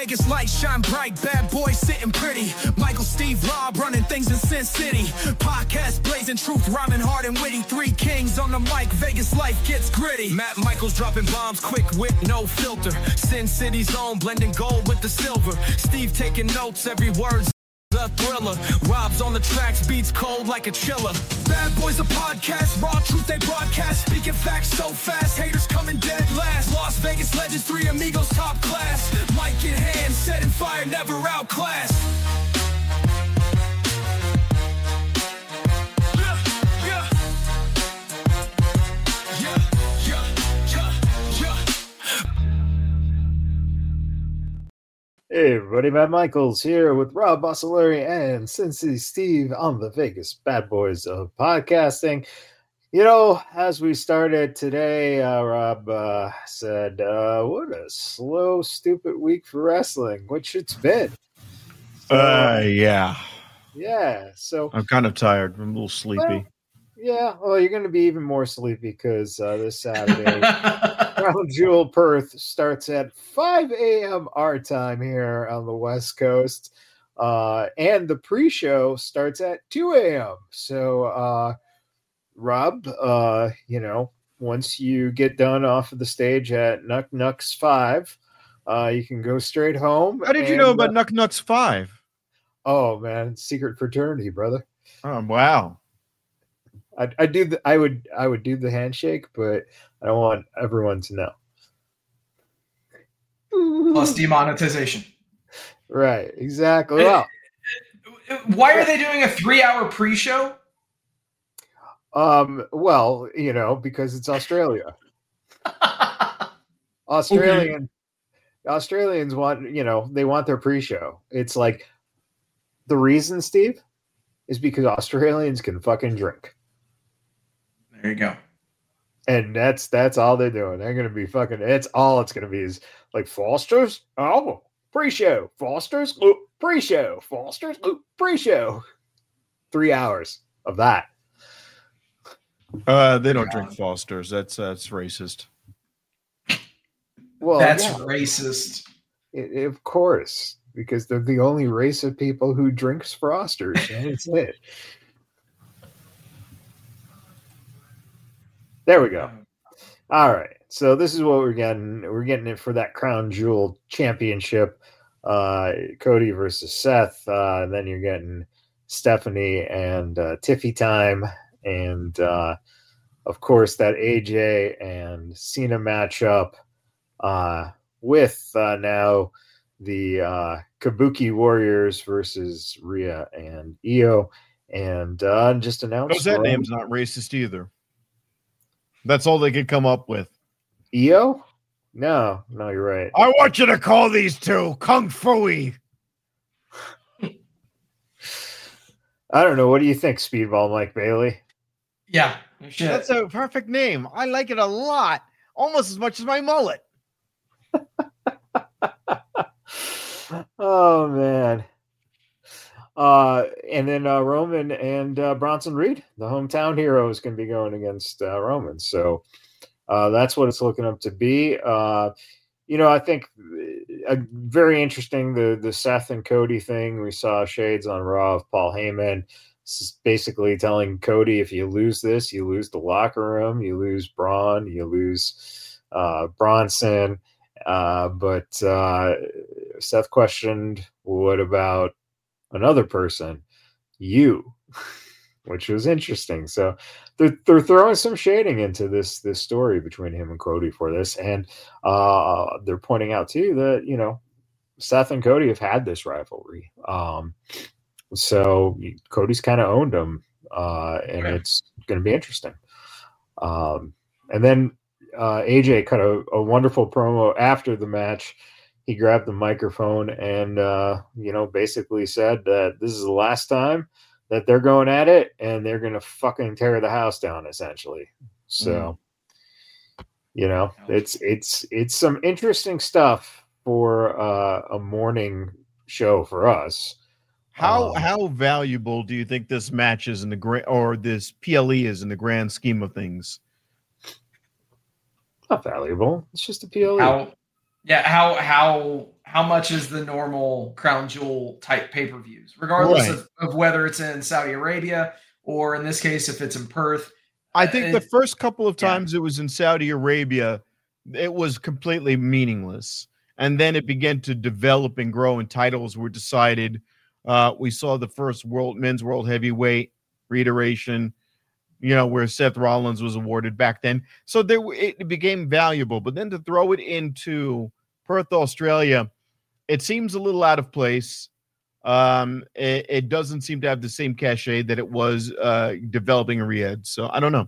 Vegas lights shine bright, bad boys sitting pretty. Michael, Steve, Rob running things in Sin City. Podcast blazing truth, rhyming hard and witty. Three kings on the mic, Vegas life gets gritty. Matt Michaels dropping bombs, quick wit, no filter. Sin City's own, blending gold with the silver. Steve taking notes, every word's a thriller. Rob's on the tracks, beats cold like a chiller. Bad Boys a podcast, raw truth they broadcast. Speaking facts so fast, haters coming dead last. Las Vegas legends, three amigos top class. Mic in hand, setting fire, never outclassed. Hey everybody, Matt Michaels here with Rob Bossoleri and Cincy Steve on the Vegas Bad Boys of Podcasting. You know, as we started today, Rob said, what a slow, stupid week for wrestling, which it's been. So, yeah. Yeah, so... I'm kind of tired. I'm a little sleepy. Well, you're going to be even more sleepy because this Saturday... Crown Jewel Perth starts at 5 a.m. our time here on the West Coast. And the pre-show starts at 2 a.m. So, Rob, once you get done off of the stage at Nuck Nucks 5, you can go straight home. How did you know about Nuck Nucks 5? Oh, man, secret fraternity, brother. Oh, wow. I would do the handshake, but I don't want everyone to know. Plus demonetization. Right, exactly. Well, why are they doing a 3-hour pre-show? Well, because it's Australia. Australians want, they want their pre-show. It's like the reason, Steve, is because Australians can fucking drink. There you go. And that's all they're doing. They're gonna be fucking. It's all it's gonna be is like Foster's pre-show, Foster's pre-show, Foster's pre-show. 3 hours of that. They don't drink Foster's. That's racist. Well, that's racist. Of course, because they're the only race of people who drinks Foster's, and it's it. There we go. All right. So this is what we're getting. We're getting it for that Crown Jewel Championship. Cody versus Seth. And then you're getting Stephanie and Tiffy time. And, of course, that AJ and Cena matchup with now the Kabuki Warriors versus Rhea and Io. And just announced. That name's not racist either. That's all they could come up with. Io? No, you're right. I want you to call these two Kung Fu-y. I don't know. What do you think, Speedball Mike Bailey? Yeah. That's a perfect name. I like it a lot. Almost as much as my mullet. Oh, man. And then Roman and Bronson Reed, the hometown hero, is going to be going against Roman. So that's what it's looking up to be. I think very interesting, the Seth and Cody thing. We saw shades on Raw of Paul Heyman basically telling Cody, if you lose this, you lose the locker room, you lose Braun, you lose Bronson. But Seth questioned, what about another person, you, which was interesting. So they're throwing some shading into this story between him and Cody for this, and they're pointing out too that Seth and Cody have had this rivalry. So Cody's kind of owned him, and it's going to be interesting. And then AJ cut a wonderful promo after the match. He grabbed the microphone and, basically said that this is the last time that they're going at it, and they're going to fucking tear the house down, essentially. So, it's some interesting stuff for a morning show for us. How valuable do you think this match is in this PLE is in the grand scheme of things? Not valuable. It's just a PLE. Yeah, how much is the normal Crown Jewel type pay-per-views, regardless of whether it's in Saudi Arabia or in this case if it's in Perth. I think the first couple of times it was in Saudi Arabia, it was completely meaningless. And then it began to develop and grow, and titles were decided. We saw the first men's world heavyweight reiteration, where Seth Rollins was awarded back then. So it became valuable. But then to throw it into Perth, Australia, it seems a little out of place. It doesn't seem to have the same cachet that it was developing in Riyadh. So I don't know.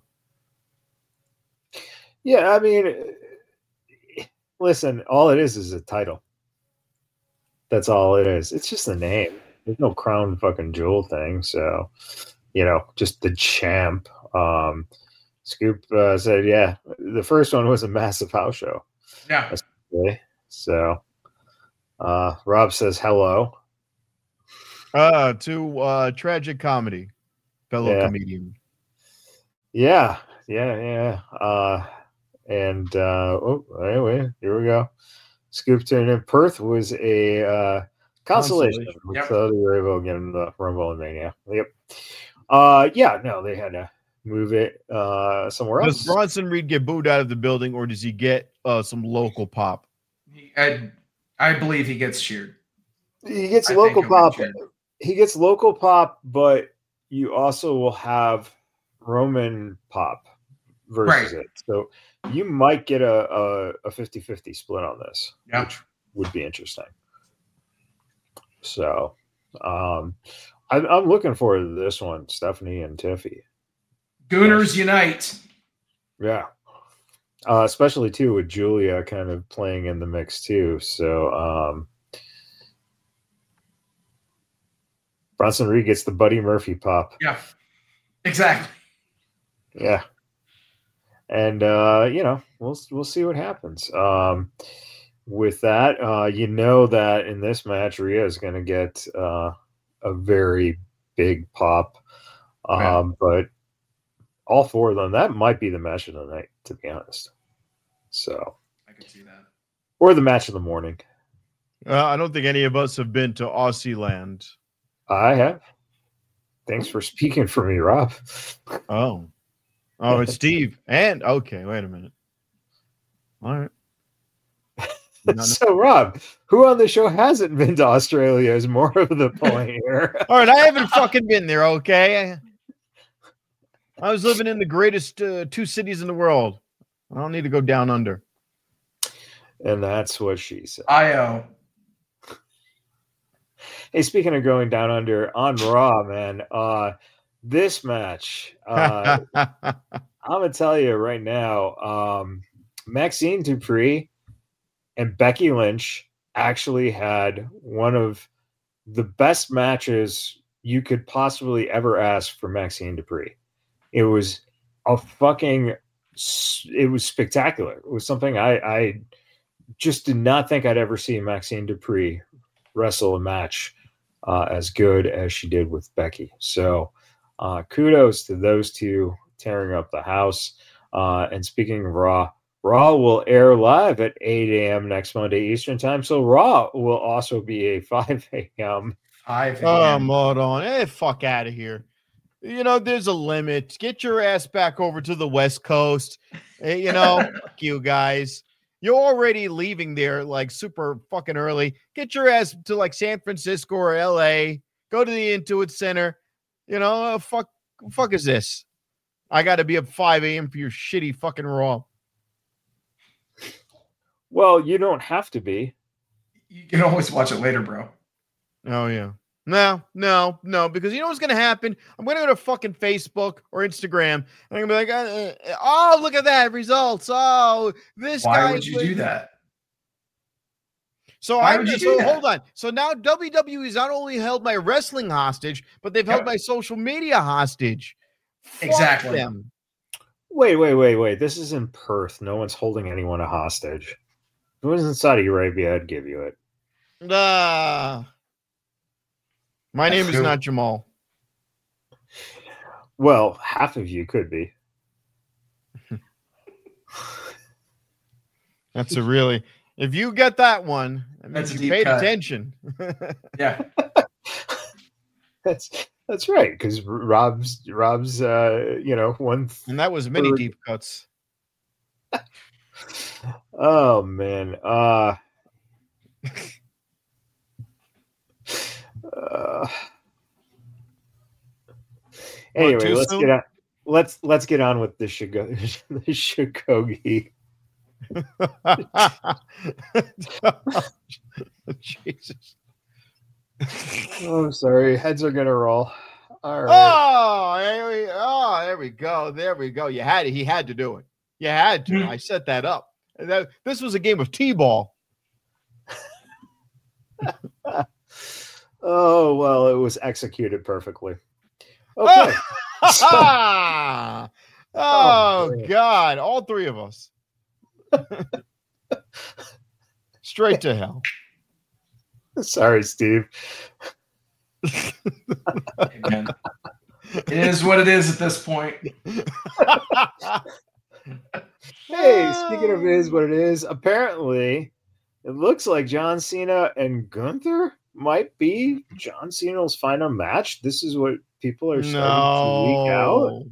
Yeah, I mean, listen, all it is a title. That's all it is. It's just a name. There's no crown fucking jewel thing. So, just the champ. Scoop said, yeah, the first one was a massive house show. Yeah. So, Rob says hello. To tragic comedy, fellow comedian. Yeah. Anyway, here we go. Scoop turned in. Perth was a consolation. With Saudi Arabia getting the Rumble and Mania. Yep. They had to move it somewhere else. Does Bronson Reed get booed out of the building, or does he get some local pop? I believe he gets cheered. He gets local pop. He gets local pop, but you also will have Roman pop versus it. So you might get a 50-50 split on this, which would be interesting. So I'm looking forward to this one, Stephanie and Tiffy. Gooners unite. Yeah. Especially too with Julia kind of playing in the mix too. So Bronson Reed gets the Buddy Murphy pop. Yeah, exactly. Yeah. And we'll see what happens. With that, that in this match, Rhea is going to get a very big pop. But all four of them, that might be the match of the night, to be honest. So I can see that. Or the match of the morning. I don't think any of us have been to Aussie land. I have. Thanks for speaking for me, Rob. Oh, it's Steve. And okay, wait a minute. All right. So, Rob, who on the show hasn't been to Australia is more of the point here. All right, I haven't fucking been there, okay? I was living in the greatest two cities in the world. I don't need to go down under. And that's what she said. Hey, speaking of going down under, on Raw, man, this match, I'm going to tell you right now, Maxine Dupree and Becky Lynch actually had one of the best matches you could possibly ever ask for Maxine Dupree. It was it was spectacular. It was something I just did not think I'd ever see Maxine Dupree wrestle a match as good as she did with Becky. So kudos to those two tearing up the house. And speaking of Raw will air live at 8 a.m. next Monday Eastern time. So Raw will also be a 5 a.m. Hold on. Hey, fuck out of here. There's a limit. Get your ass back over to the West Coast. Fuck you guys. You're already leaving there like super fucking early. Get your ass to like San Francisco or LA. Go to the Intuit Center. Fuck is this? I got to be up 5 a.m. for your shitty fucking Raw. Well, you don't have to be. You can always watch it later, bro. Oh, yeah. No, because you know what's going to happen? I'm going to go to fucking Facebook or Instagram, and I'm going to be like, oh, look at that, results. Oh, this guy. Why would you do that? So hold on. So now WWE's not only held my wrestling hostage, but they've held my social media hostage. Exactly. Fuck them. Wait. This is in Perth. No one's holding anyone a hostage. If it was in Saudi Arabia, I'd give you it. My name is not Jamal. Well, half of you could be. That's a really, If you get that one, that means you paid attention. Yeah. That's right, because Rob's one. And that was many deep cuts. Oh man. Anyway, let's get on with the Shikogi. Jesus. Oh, sorry. Heads are gonna roll. All right. There we go. He had to do it. You had to. I set that up. This was a game of T-ball. Oh, well, it was executed perfectly. Okay. Oh, God. All three of us. Straight to hell. Sorry, Steve. Amen. It is what it is at this point. Hey, speaking of it is what it is, apparently it looks like John Cena and Gunther might be John Cena's final match. This is what people are starting to leak out.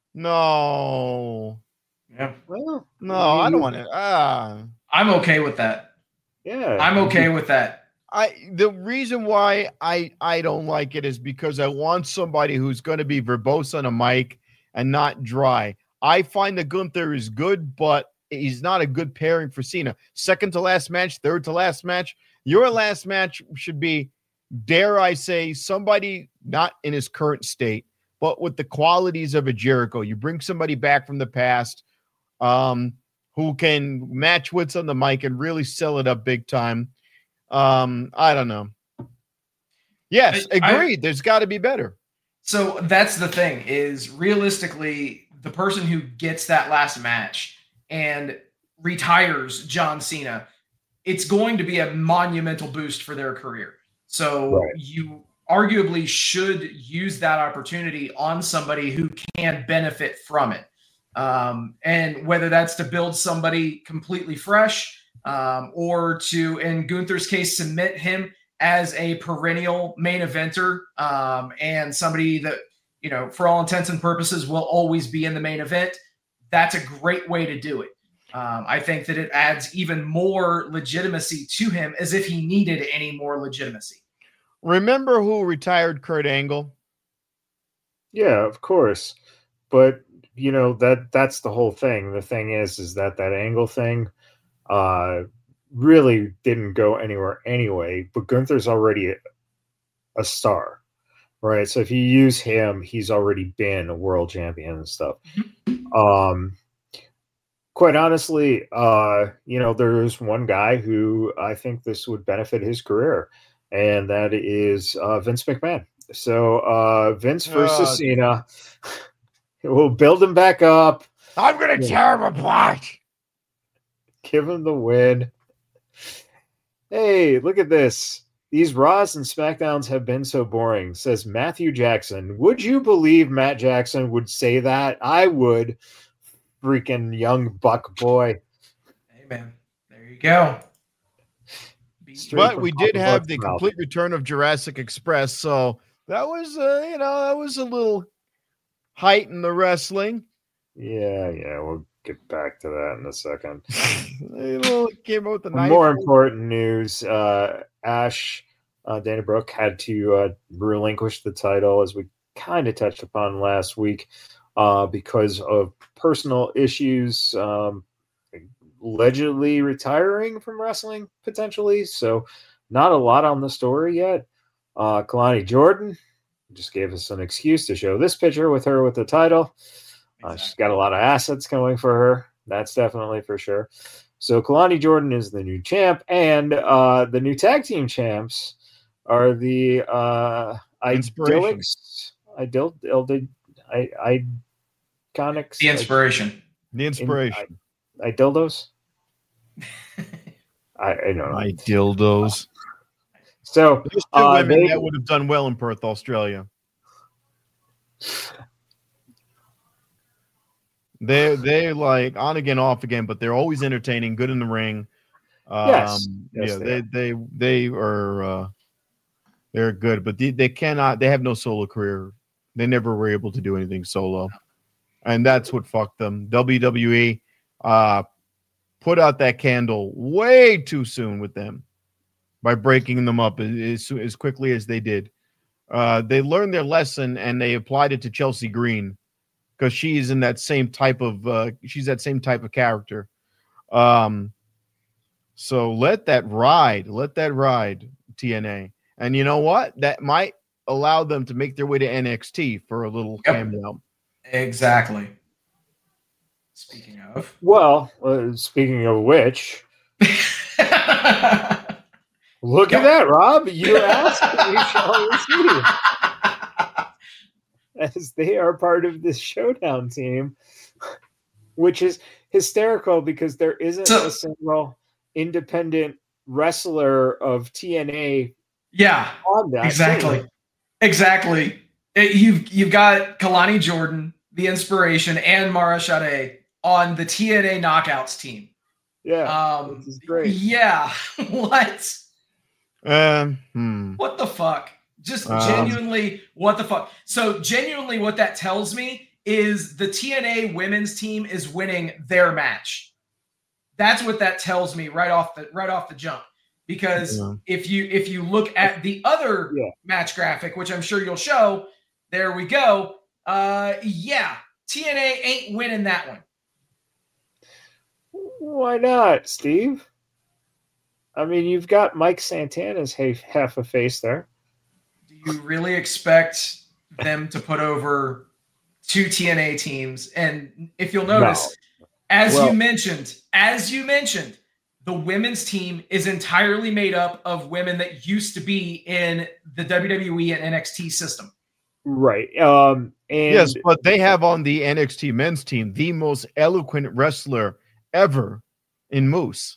No. Yeah. Well, no, I don't want to. I'm okay with that. Yeah. I'm okay with that. The reason why I don't like it is because I want somebody who's going to be verbose on a mic and not dry. I find that Gunther is good, but he's not a good pairing for Cena. Second to last match, third to last match. Your last match should be, dare I say, somebody not in his current state, but with the qualities of a Jericho. You bring somebody back from the past who can match wits on the mic and really sell it up big time. I don't know. Yes, agreed. There's got to be better. So that's the thing is realistically, the person who gets that last match and retires John Cena, it's going to be a monumental boost for their career. So you arguably should use that opportunity on somebody who can benefit from it. And whether that's to build somebody completely fresh, or to, in Gunther's case, submit him as a perennial main eventer, and somebody that, for all intents and purposes will always be in the main event. That's a great way to do it. I think that it adds even more legitimacy to him, as if he needed any more legitimacy. Remember who retired Kurt Angle? Yeah, of course. But, that's the whole thing. The thing is that Angle thing really didn't go anywhere anyway, but Gunther's already a star, right? So if you use him, he's already been a world champion and stuff. Quite honestly, there's one guy who I think this would benefit his career, and that is Vince McMahon. So Vince versus Cena, we'll build him back up. I'm going to tear him apart. Give him the win. Hey, look at this. These Raws and SmackDowns have been so boring, says Matthew Jackson. Would you believe Matt Jackson would say that? I would. Freaking young buck boy. Amen. There you go. But we did have the complete return of Jurassic Express, so that was, that was a little height in the wrestling. Yeah, we'll get back to that in a second. Came out the night. More important news: Ash Dana Brooke had to relinquish the title, as we kind of touched upon last week, because of personal issues, allegedly retiring from wrestling potentially. So, not a lot on the story yet. Kalani Jordan just gave us an excuse to show this picture with her with the title. She's got a lot of assets going for her. That's definitely for sure. So Kalani Jordan is the new champ, and the new tag team champs are the Iconics. The Inspiration. The Inspiration. Dildos. I don't know. My dildos. So there's two women that would have done well in Perth, Australia. They're like on again, off again, but they're always entertaining, good in the ring. Yes. They are they're good, but they cannot. They have no solo career. They never were able to do anything solo, and that's what fucked them. WWE put out that candle way too soon with them by breaking them up as quickly as they did. They learned their lesson and they applied it to Chelsea Green because she's in that same type of she's that same type of character. So let that ride, TNA. And you know what? That might allow them to make their way to NXT for a little cameo. Exactly. Speaking of. Well, speaking of which, look at that, Rob. You asked, and you shall receive. As they are part of this Showdown team, which is hysterical because there isn't a single independent wrestler of TNA. Yeah, on that exactly. team. Exactly. You've got Kalani Jordan, the Inspiration, and Mara Shade on the TNA Knockouts team. Yeah, this is great. Yeah, what? What the fuck? Just genuinely, what the fuck? So genuinely, what that tells me is the TNA women's team is winning their match. That's what that tells me right off the jump. Because if you look at the other match graphic, which I'm sure you'll show, there we go. TNA ain't winning that one. Why not, Steve? I mean, you've got Mike Santana's half a face there. Do you really expect them to put over two TNA teams? And if you'll notice, as you mentioned, the women's team is entirely made up of women that used to be in the WWE and NXT system. Right. And yes, but they have on the NXT men's team the most eloquent wrestler ever in Moose.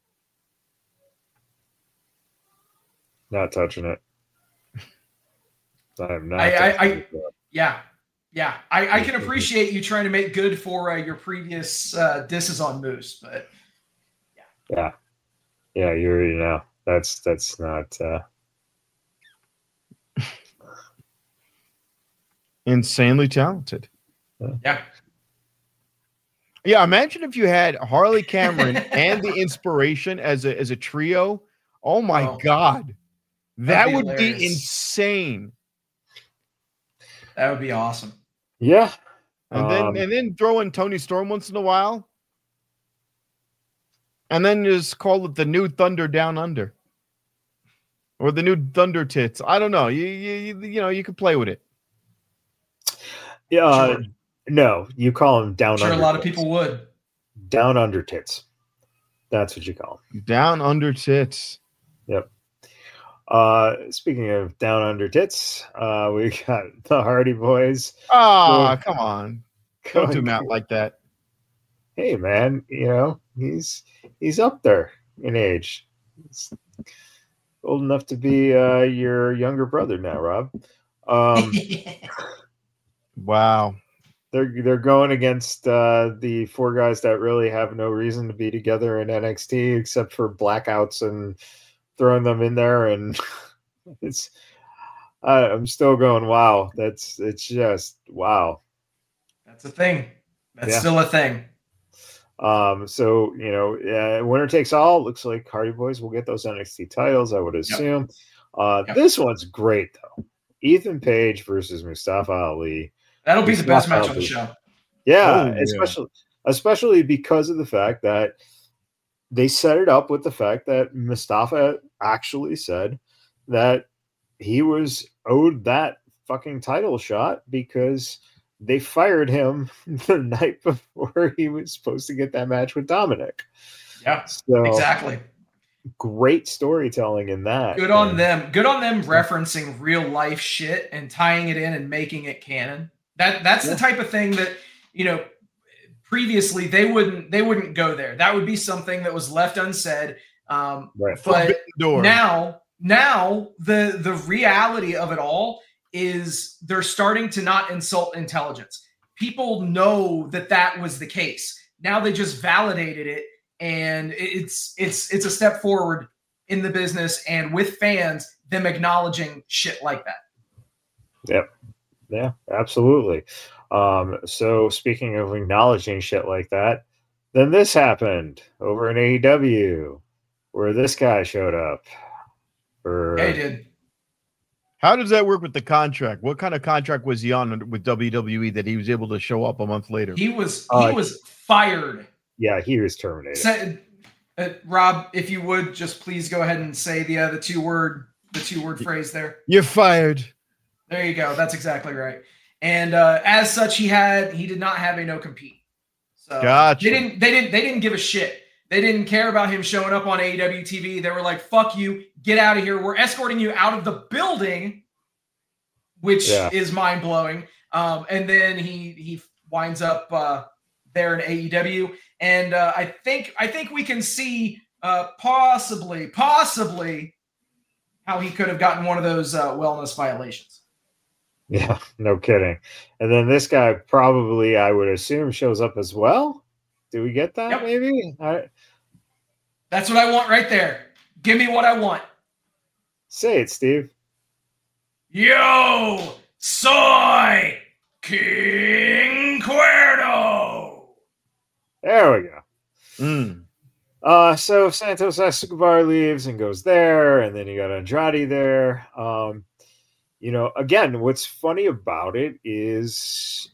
Not touching it. I'm not. I can appreciate you trying to make good for your previous disses on Moose, but yeah, you already know that's not insanely talented. Yeah. Imagine if you had Harley Cameron and the Inspiration as a trio. Oh my God, that would be insane. That would be awesome. Yeah, and then throw in Tony Storm once in a while. And then just call it the new Thunder Down Under, or the new Thunder Tits. I don't know. You could play with it. Yeah, no, you call them Down Under. A lot of people would. Down Under Tits. That's what you call them. Down Under Tits. Yep. Speaking of Down Under Tits, we got the Hardy Boys. Come on! Don't do Matt like that. Hey, man, he's up there in age. He's old enough to be your younger brother now, Rob. Wow. They're going against the four guys that really have no reason to be together in NXT except for blackouts and throwing them in there, and I'm still going, wow. It's just wow. That's a thing. That's still a thing. So winner takes all. Looks like Hardy Boys will get those NXT titles, I would assume. This one's great though. Ethan Page versus Mustafa Ali. That'll be the best match on the show. Yeah, especially because of the fact that they set it up with the fact that Mustafa actually said that he was owed that fucking title shot because they fired him the night before he was supposed to get that match with Dominic. Yeah, so exactly. Great storytelling in that. Good on them. Good on them referencing real life shit and tying it in and making it canon. That's the type of thing that, previously they wouldn't go there. That would be something that was left unsaid. Right. But now the reality of it all is they're starting to not insult intelligence. People know that was the case. Now they just validated it and it's a step forward in the business and with fans, them acknowledging shit like that. Yep. Yeah, absolutely. So speaking of acknowledging shit like that, then this happened over in AEW where this guy showed up. Yeah, he did. How does that work with the contract? What kind of contract was he on with WWE that he was able to show up a month later? He was fired. Yeah, he was terminated. Rob, if you would just please go ahead and say the two word phrase there. You're fired. There you go. That's exactly right. And as such, he did not have a no compete. So gotcha. They didn't give a shit. They didn't care about him showing up on AEW TV. They were like, "Fuck you, get out of here. We're escorting you out of the building," which is mind blowing. And then he winds up there in AEW, and I think we can see possibly how he could have gotten one of those wellness violations. Yeah, no kidding. And then this guy probably, I would assume, shows up as well. Do we get that? Yep. Maybe. That's what I want right there. Give me what I want. Say it, Steve. Yo, soy King Cuerno. There we go. So Santos Escobar leaves and goes there, and then you got Andrade there. Again, what's funny about it is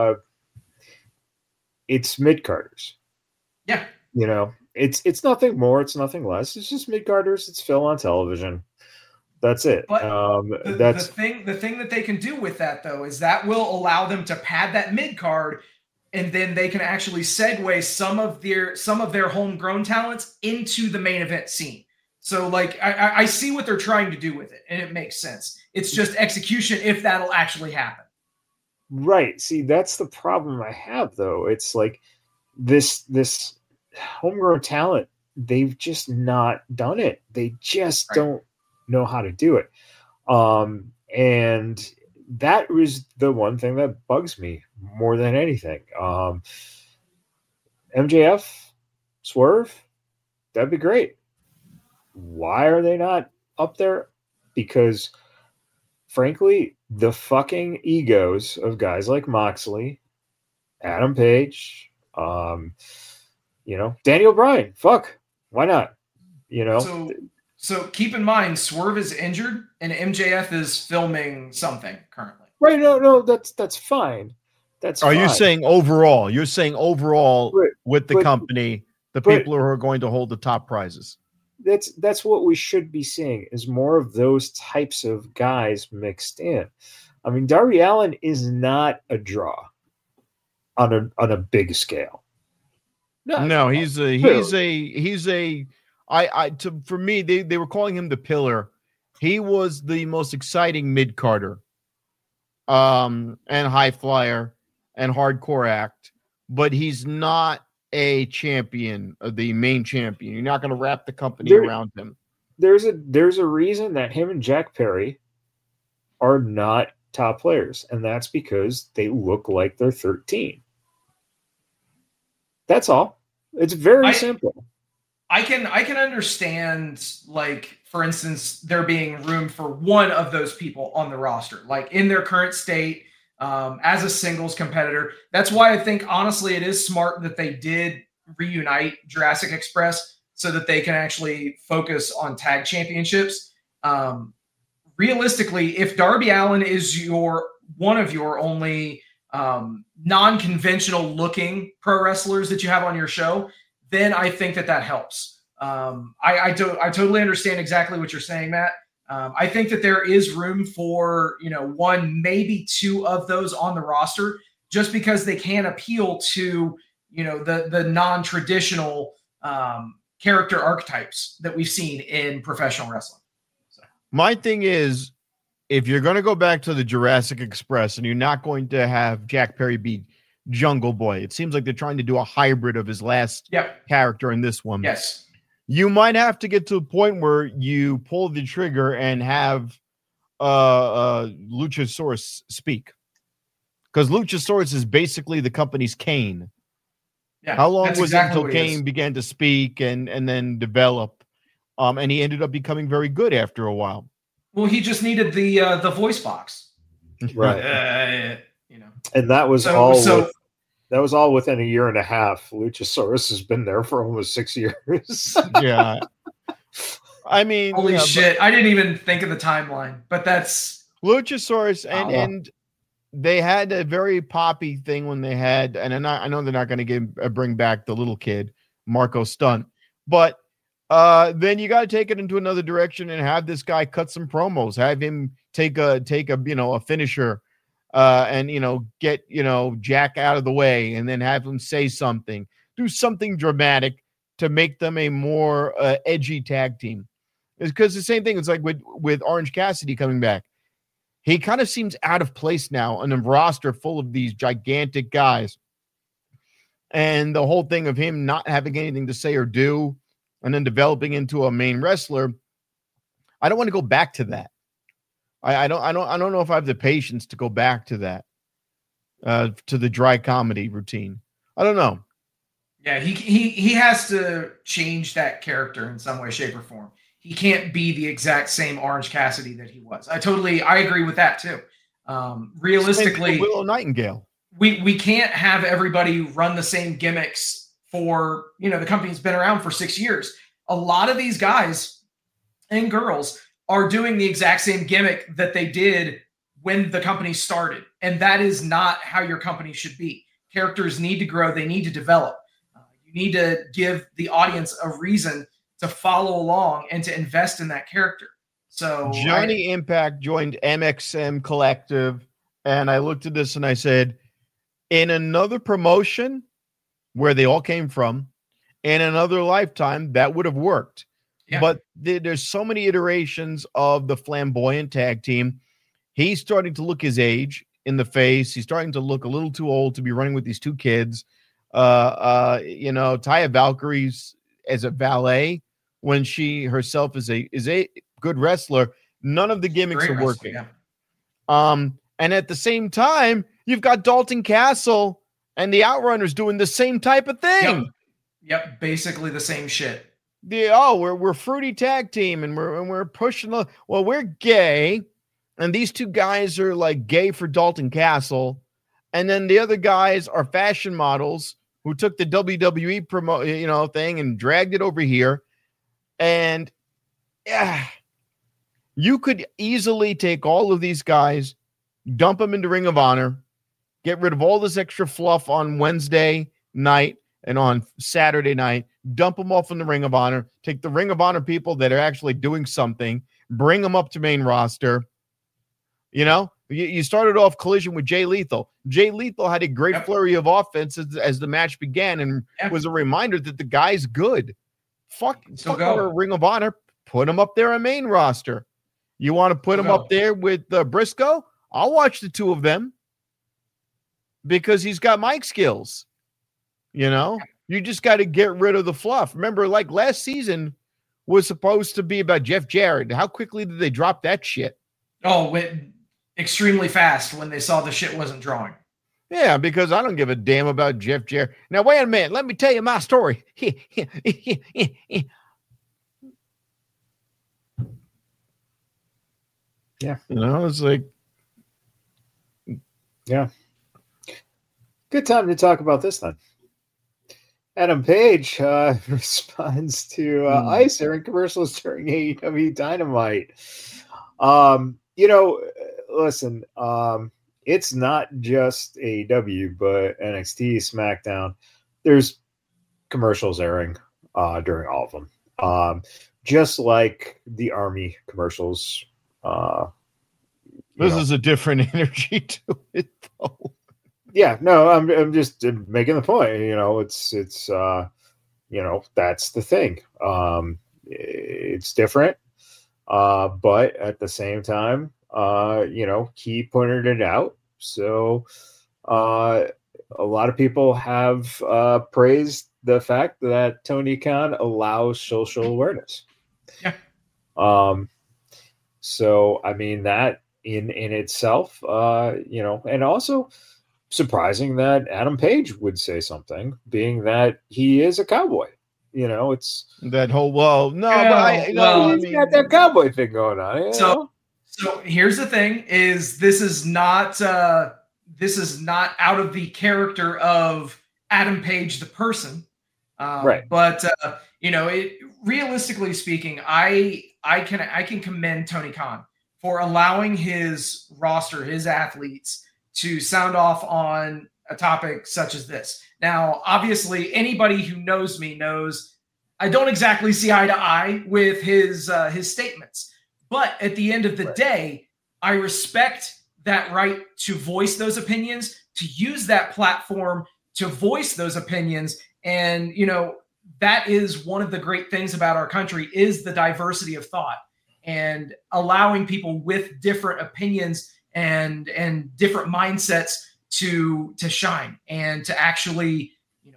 it's mid-carders. Yeah. It's nothing more, it's nothing less. It's just mid-carders. It's Phil on television. That's it. But the thing that they can do with that, though, is that will allow them to pad that mid-card, and then they can actually segue some of their homegrown talents into the main event scene. So, like, I see what they're trying to do with it, and it makes sense. It's just execution if that'll actually happen. Right. See, that's the problem I have, though. It's like this homegrown talent, they've just not done it. They just don't know how to do it. And that was the one thing that bugs me more than anything. MJF, Swerve, that'd be great. Why are they not up there? Because frankly, the fucking egos of guys like Moxley, Adam Page, Daniel Bryan, fuck, why not? So keep in mind, Swerve is injured and MJF is filming something currently. Right? No, that's fine. That's. Are you saying overall? You're saying overall with the company, the people who are going to hold the top prizes. That's what we should be seeing, is more of those types of guys mixed in. I mean, Darby Allin is not a draw on a big scale. No, for me, they were calling him the pillar. He was the most exciting mid-carder, and high flyer and hardcore act, but he's not a champion, the main champion. You're not going to wrap the company around him. There's a reason that him and Jack Perry are not top players, and that's because they look like they're 13. That's all. It's very simple. I can understand, like, for instance, there being room for one of those people on the roster, like in their current state, as a singles competitor. That's why I think, honestly, it is smart that they did reunite Jurassic Express so that they can actually focus on tag championships. Realistically, if Darby Allin is one of your only non-conventional looking pro wrestlers that you have on your show, then I think that helps. I totally understand exactly what you're saying, Matt. I think that there is room for, one, maybe two of those on the roster, just because they can appeal to, the non-traditional character archetypes that we've seen in professional wrestling. So. My thing is, if you're going to go back to the Jurassic Express and you're not going to have Jack Perry be Jungle Boy, it seems like they're trying to do a hybrid of his last character in this one. Yes. You might have to get to a point where you pull the trigger and have Luchasaurus speak, because Luchasaurus is basically the company's Kane. Yeah. How long was exactly it until Kane began to speak and then develop? And he ended up becoming very good after a while. Well, he just needed the voice box. Right. You know. And that was all within a year and a half. Luchasaurus has been there for almost 6 years. Yeah. I mean, holy shit. I didn't even think of the timeline, but that's Luchasaurus and they had a very poppy thing when they had, and I know they're not going to bring back the little kid, Marco Stunt, but then you got to take it into another direction and have this guy cut some promos, have him take a a finisher, and get Jack out of the way, and then have him say something, do something dramatic to make them a more edgy tag team. It's because the same thing. It's like with Orange Cassidy coming back. He kind of seems out of place now on a roster full of these gigantic guys. And the whole thing of him not having anything to say or do and then developing into a main wrestler, I don't want to go back to that. I don't know if I have the patience to go back to that, to the dry comedy routine. I don't know. Yeah, he has to change that character in some way, shape, or form. He can't be the exact same Orange Cassidy that he was. I agree with that too. Realistically, Willow Nightingale. We can't have everybody run the same gimmicks for, the company's been around for 6 years. A lot of these guys and girls are doing the exact same gimmick that they did when the company started. And that is not how your company should be. Characters need to grow. They need to develop. You need to give the audience a reason to follow along and to invest in that character. So Johnny Impact joined MXM Collective, and I looked at this and I said, in another promotion where they all came from, in another lifetime, that would have worked. Yeah. But there's so many iterations of the flamboyant tag team. He's starting to look his age in the face. He's starting to look a little too old to be running with these two kids. Taya Valkyrie's as a valet when she herself is a good wrestler. None of the gimmicks are working. Yeah. And at the same time, you've got Dalton Castle and the Outrunners doing the same type of thing. Yep, basically the same shit. We're fruity tag team and we're pushing we're gay, and these two guys are like gay for Dalton Castle, and then the other guys are fashion models who took the WWE thing and dragged it over here. And you could easily take all of these guys, dump them into Ring of Honor, get rid of all this extra fluff on Wednesday night and on Saturday night, dump them off in the Ring of Honor, take the Ring of Honor people that are actually doing something, bring them up to main roster. You started off Collision with Jay Lethal. Jay Lethal had a great flurry of offense as the match began and was a reminder that the guy's good. Fuck our Ring of Honor. Put him up there on main roster. You want to put him up there with Briscoe? I'll watch the two of them because he's got mic skills. You just got to get rid of the fluff. Remember, like last season was supposed to be about Jeff Jarrett. How quickly did they drop that shit? Oh, went extremely fast when they saw the shit wasn't drawing. Yeah, because I don't give a damn about Jeff Jarrett. Now, wait a minute. Let me tell you my story. Yeah. It's like. Yeah. Good time to talk about this then. Adam Page responds to Ice airing commercials during AEW Dynamite. Listen, it's not just AEW, but NXT, SmackDown. There's commercials airing during all of them. Just like the Army commercials. This is a different energy to it, though. Yeah, no, I'm just making the point. It's that's the thing. It's different, but at the same time, keep putting it out. So, a lot of people have praised the fact that Tony Khan allows social awareness. Yeah. So I mean that in itself, and also surprising that Adam Page would say something, being that he is a cowboy. It's that whole but he's got that cowboy thing going on. So here's the thing: is this is not out of the character of Adam Page the person, right? But realistically speaking, I can commend Tony Khan for allowing his roster, his athletes, to sound off on a topic such as this. Now, obviously, anybody who knows me knows I don't exactly see eye to eye with his statements. But at the end of the day, I respect that right to voice those opinions, to use that platform to voice those opinions. And, that is one of the great things about our country is the diversity of thought and allowing people with different opinions and different mindsets to shine and to actually,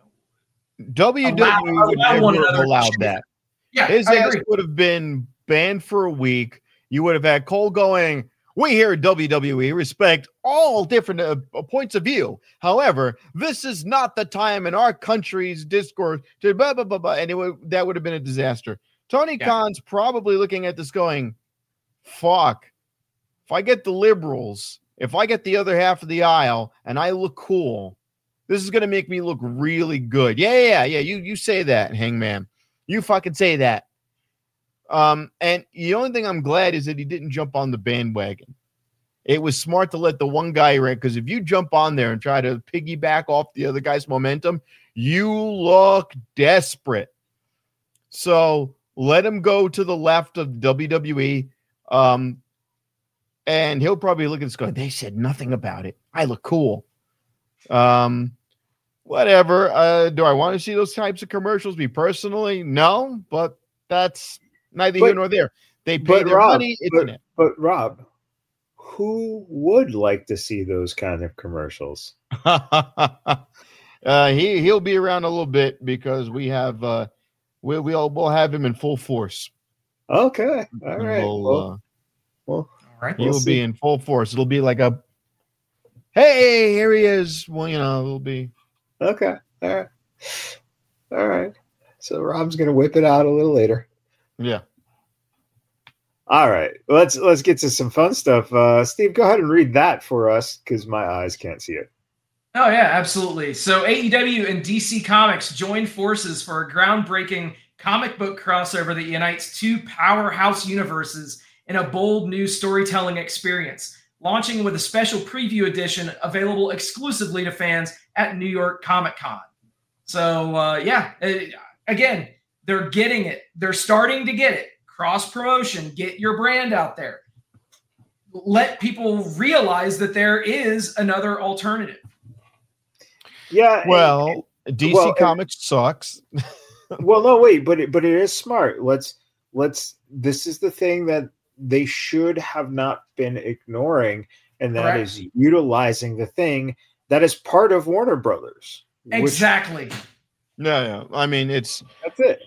WWE would never have allowed that. Yeah, his ass would have been banned for a week. You would have had Cole going, "We here at WWE respect all different points of view. However, this is not the time in our country's discourse to blah, blah, blah, blah." And that would have been a disaster. Tony Khan's probably looking at this going, fuck, if I get the liberals, if I get the other half of the aisle and I look cool, this is going to make me look really good. Yeah. You say that, Hangman. You fucking say that. And the only thing I'm glad is that he didn't jump on the bandwagon. It was smart to let the one guy rank, because if you jump on there and try to piggyback off the other guy's momentum, you look desperate. So let him go to the left of WWE. And he'll probably look at this going, they said nothing about it. I look cool. Whatever. Do I want to see those types of commercials? Me personally, no, but that's neither here nor there. They pay their money. But Rob, who would like to see those kind of commercials? He'll be around a little bit because we have we'll have him in full force. Okay, all right. Well, all right. He'll be in full force. It'll be like a, hey, here he is. Well, it'll be okay. All right. So Rob's gonna whip it out a little later. Yeah. All right, let's get to some fun stuff. Steve, go ahead and read that for us because my eyes can't see it. Oh, yeah, absolutely. So AEW and DC Comics join forces for a groundbreaking comic book crossover that unites two powerhouse universes in a bold new storytelling experience, launching with a special preview edition available exclusively to fans at New York Comic Con. So, again, they're getting it. They're starting to get it. Cross promotion, get your brand out there. Let people realize that there is another alternative. Yeah. Well, DC Comics sucks. Well, no, wait, but it is smart. This is the thing that they should have not been ignoring, and that is utilizing the thing that is part of Warner Brothers. Exactly. Yeah. I mean, that's it.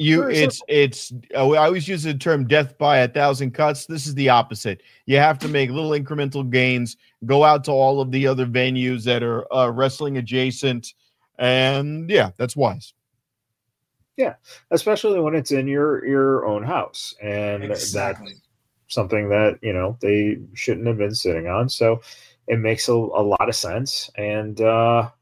I always use the term death by 1,000 cuts. This is the opposite. You have to make little incremental gains, go out to all of the other venues that are wrestling adjacent. And yeah, that's wise. Yeah. Especially when it's in your own house. And that's something that, they shouldn't have been sitting on. So it makes a lot of sense. And, do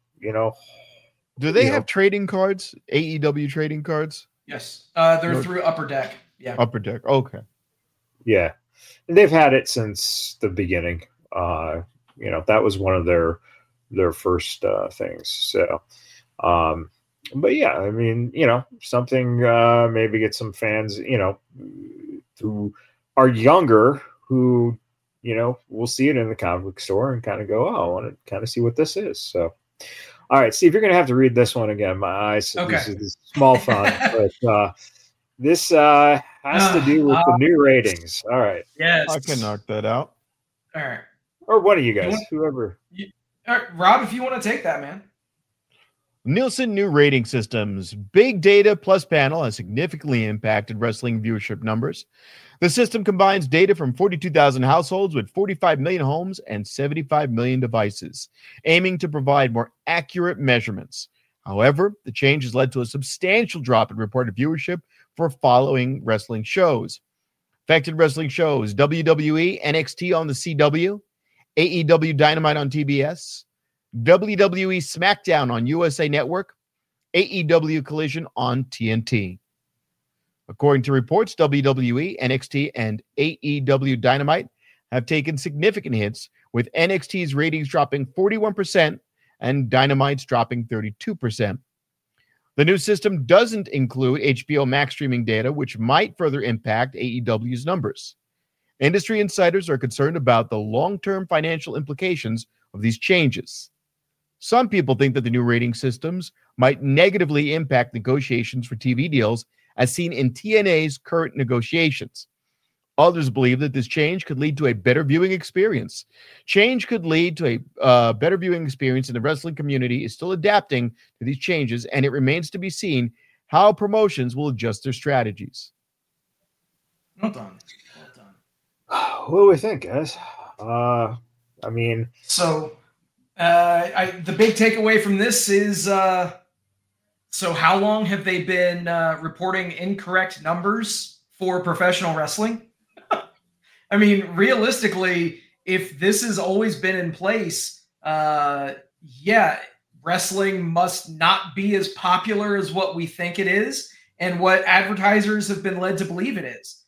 they have trading cards, AEW trading cards? Yes, they're through Upper Deck. Yeah, Upper Deck. Okay. Yeah, and they've had it since the beginning. That was one of their first things. So, but yeah, I mean, something maybe get some fans, who are younger who, will see it in the comic book store and kind of go, oh, I want to kind of see what this is. So. All right, Steve, you're going to have to read this one again. My eyes, this is small font, but this has to do with the new ratings. All right. Yes. I can knock that out. All right. Or one of you guys, whoever. All right, Rob, if you want to take that, man. Nielsen new rating systems. Big data plus panel has significantly impacted wrestling viewership numbers. The system combines data from 42,000 households with 45 million homes and 75 million devices, aiming to provide more accurate measurements. However, the change has led to a substantial drop in reported viewership for following wrestling shows. Affected wrestling shows: WWE NXT on the CW, AEW Dynamite on TBS, WWE SmackDown on USA Network, AEW Collision on TNT. According to reports, WWE, NXT, and AEW Dynamite have taken significant hits, with NXT's ratings dropping 41% and Dynamite's dropping 32%. The new system doesn't include HBO Max streaming data, which might further impact AEW's numbers. Industry insiders are concerned about the long-term financial implications of these changes. Some people think that the new rating systems might negatively impact negotiations for TV deals, as seen in TNA's current negotiations. Others believe that this change could lead to a better viewing experience. Change could lead to a better viewing experience, and the wrestling community is still adapting to these changes, and it remains to be seen how promotions will adjust their strategies. Well done. Well done. What do we think, guys? I mean... So, the big takeaway from this is... So how long have they been reporting incorrect numbers for professional wrestling? I mean, realistically, if this has always been in place, wrestling must not be as popular as what we think it is and what advertisers have been led to believe it is.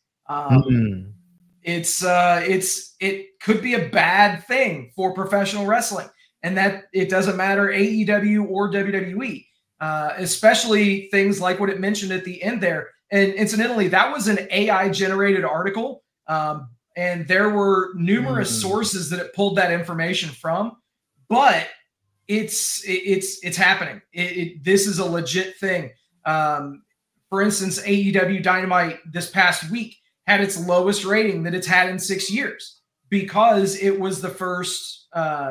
It could be a bad thing for professional wrestling, and that it doesn't matter AEW or WWE. Especially things like what it mentioned at the end there. And incidentally, that was an AI-generated article, and there were numerous sources that it pulled that information from. But it's happening. This is a legit thing. For instance, AEW Dynamite this past week had its lowest rating that it's had in 6 years because it was the first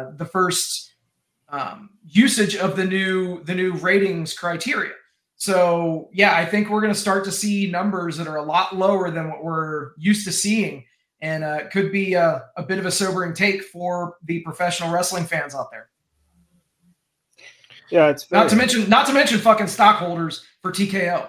usage of the new ratings criteria. So yeah, I think we're going to start to see numbers that are a lot lower than what we're used to seeing, and it could be a bit of a sobering take for the professional wrestling fans out there. Yeah, it's fair. Not to mention fucking stockholders for TKO.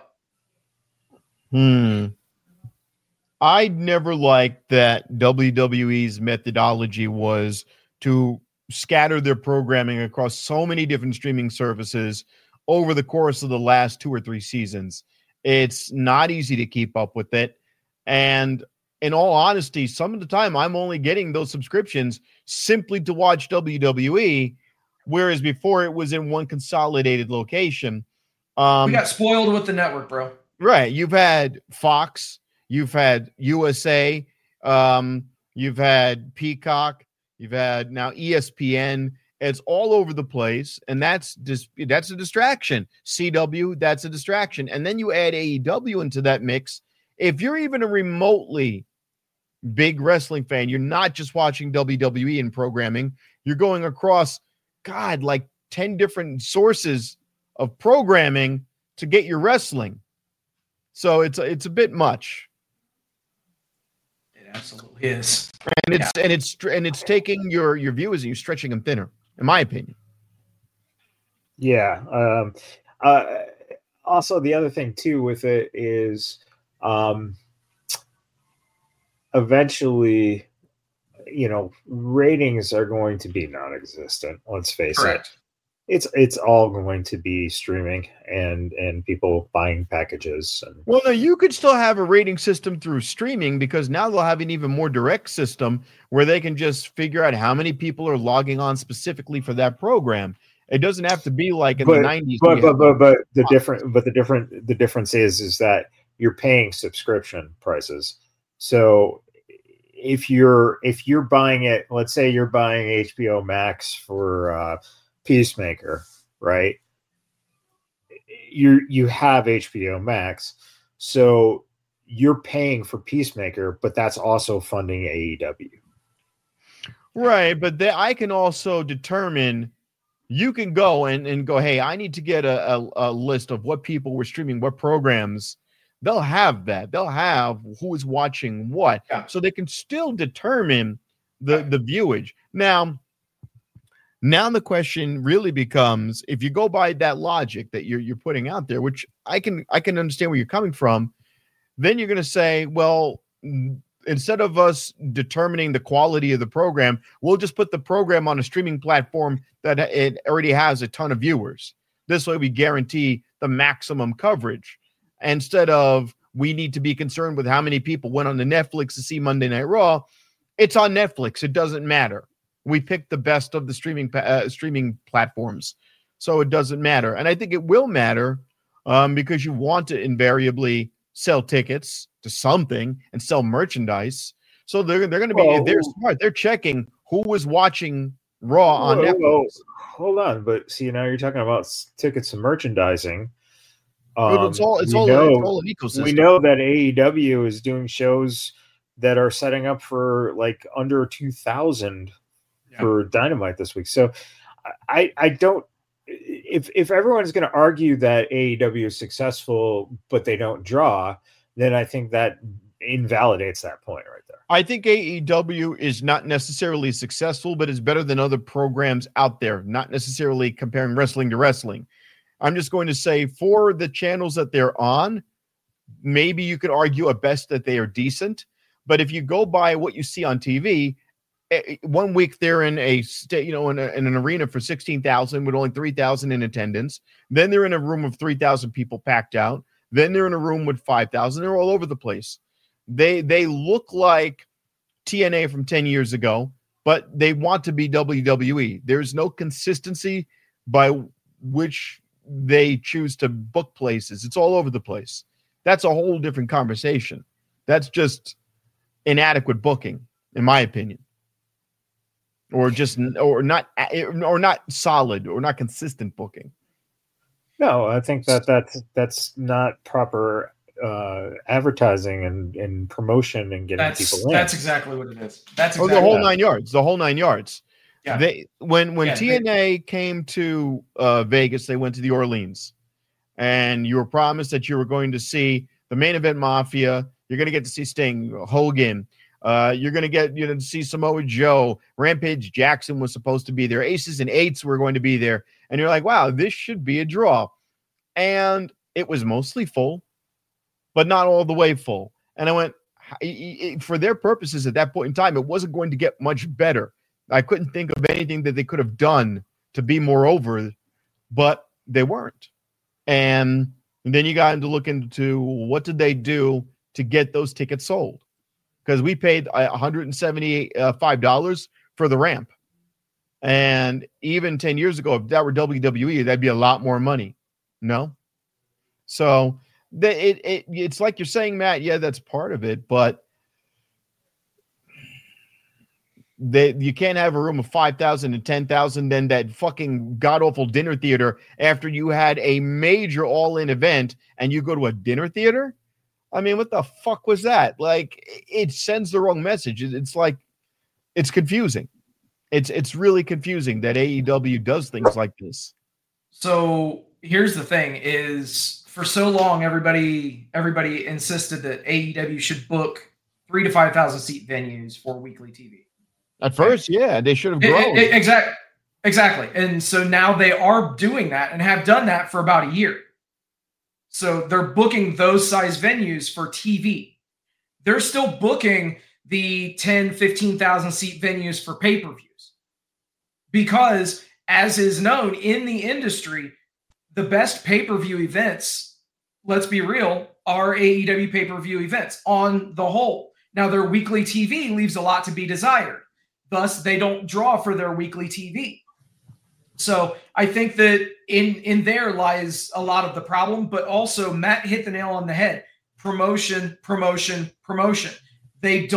I'd never liked that WWE's methodology was to scatter their programming across so many different streaming services over the course of the last 2 or 3 seasons. It's not easy to keep up with it. And in all honesty, some of the time I'm only getting those subscriptions simply to watch WWE, whereas before it was in one consolidated location. We got spoiled with the network, bro. Right. You've had Fox, you've had USA, you've had Peacock, you've had now ESPN. It's all over the place, and that's a distraction. CW, that's a distraction. And then you add AEW into that mix. If you're even a remotely big wrestling fan, you're not just watching WWE and programming. You're going across, like 10 different sources of programming to get your wrestling. So it's a bit much. It absolutely is. And it's taking your viewers and you're stretching them thinner, in my opinion. Yeah. Also, the other thing too with it is, eventually, ratings are going to be non-existent. Let's face Correct. it. It's all going to be streaming and people buying packages. Well, no, you could still have a rating system through streaming, because now they'll have an even more direct system where they can just figure out how many people are logging on specifically for that program. It doesn't have to be like in the 90s. But the difference is that you're paying subscription prices. So if you're buying it, let's say you're buying HBO Max for Peacemaker, right? You have HBO Max, so you're paying for Peacemaker, but that's also funding AEW. Right, but I can also determine, you can go and go, hey, I need to get a list of what people were streaming, what programs. They'll have that. They'll have who is watching what. Yeah. So they can still determine the viewage. Now the question really becomes, if you go by that logic that you're putting out there, which I can understand where you're coming from, then you're going to say, well, instead of us determining the quality of the program, we'll just put the program on a streaming platform that it already has a ton of viewers. This way we guarantee the maximum coverage. Instead of we need to be concerned with how many people went on the Netflix to see Monday Night Raw, it's on Netflix. It doesn't matter. We picked the best of the streaming platforms, so it doesn't matter. And I think it will matter because you want to invariably sell tickets to something and sell merchandise. So they're going to be, they're smart. They're checking who was watching Raw on Netflix. Hold on, but see, now you're talking about tickets and merchandising. It's all an ecosystem. We know that AEW is doing shows that are setting up for like under 2,000 for Dynamite this week. So I don't. If everyone's going to argue that AEW is successful but they don't draw, then I think that invalidates that point right there. I think AEW is not necessarily successful, but is better than other programs out there. Not necessarily comparing wrestling to wrestling. I'm just going to say for the channels that they're on, maybe you could argue at best that they are decent. But if you go by what you see on TV, 1 week they're in a state, in an arena for 16,000 with only 3,000 in attendance. Then they're in a room of 3,000 people packed out. Then they're in a room with 5,000. They're all over the place. They look like TNA from 10 years ago, but they want to be WWE. There's no consistency by which they choose to book places. It's all over the place. That's a whole different conversation. That's just inadequate booking, in my opinion. Or not solid or not consistent booking. No, I think that's not proper advertising and promotion and getting people in. That's exactly what it is. That's exactly the whole 9 yards. The whole 9 yards. Yeah. When TNA came to Vegas, they went to the Orleans, and you were promised that you were going to see the Main Event Mafia. You're going to get to see Sting, Hogan. You're going to get to see Samoa Joe. Rampage Jackson was supposed to be there. Aces and Eights were going to be there. And you're like, wow, this should be a draw. And it was mostly full, but not all the way full. And I went, for their purposes at that point in time, it wasn't going to get much better. I couldn't think of anything that they could have done to be more over, but they weren't. And then you got to look into what did they do to get those tickets sold? Because we paid $175 for the ramp. And even 10 years ago, if that were WWE, that'd be a lot more money. No? So it's like you're saying, Matt, yeah, that's part of it, but you can't have a room of 5,000 and 10,000, then that fucking god-awful dinner theater after you had a major all-in event and you go to a dinner theater? I mean, what the fuck was that? Like, it sends the wrong message. It's like, it's confusing. It's really confusing that AEW does things like this. So here's the thing is, for so long, everybody insisted that AEW should book 3,000 to 5,000 seat venues for weekly TV. At first, yeah, they should have grown. Exactly. And so now they are doing that and have done that for about a year. So they're booking those size venues for TV. They're still booking the 10, 15,000 seat venues for pay-per-views. Because, as is known in the industry, the best pay-per-view events, let's be real, are AEW pay-per-view events on the whole. Now, their weekly TV leaves a lot to be desired. Thus, they don't draw for their weekly TV. So I think that in there lies a lot of the problem, but also Matt hit the nail on the head. Promotion. It's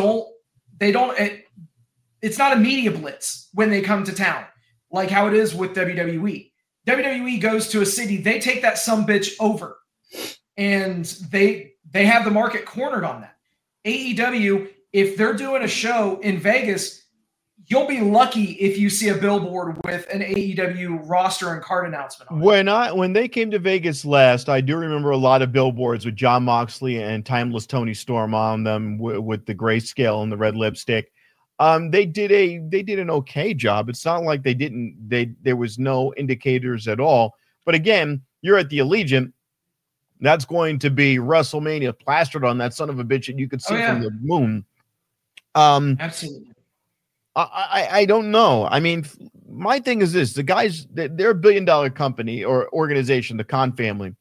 not a media blitz when they come to town, like how it is with WWE. WWE goes to a city, they take that sumbitch over, and they have the market cornered on that. AEW, if they're doing a show in Vegas, you'll be lucky if you see a billboard with an AEW roster and card announcement on it. When they came to Vegas last, I do remember a lot of billboards with Jon Moxley and Timeless Tony Storm on them with the grayscale and the red lipstick. They did an okay job. It's not like there was no indicators at all. But again, you're at the Allegiant. That's going to be WrestleMania plastered on that son of a bitch that you could see from the moon. Absolutely. I don't know. I mean, my thing is this: the guys, they're a $1 billion company or organization, the Khan family.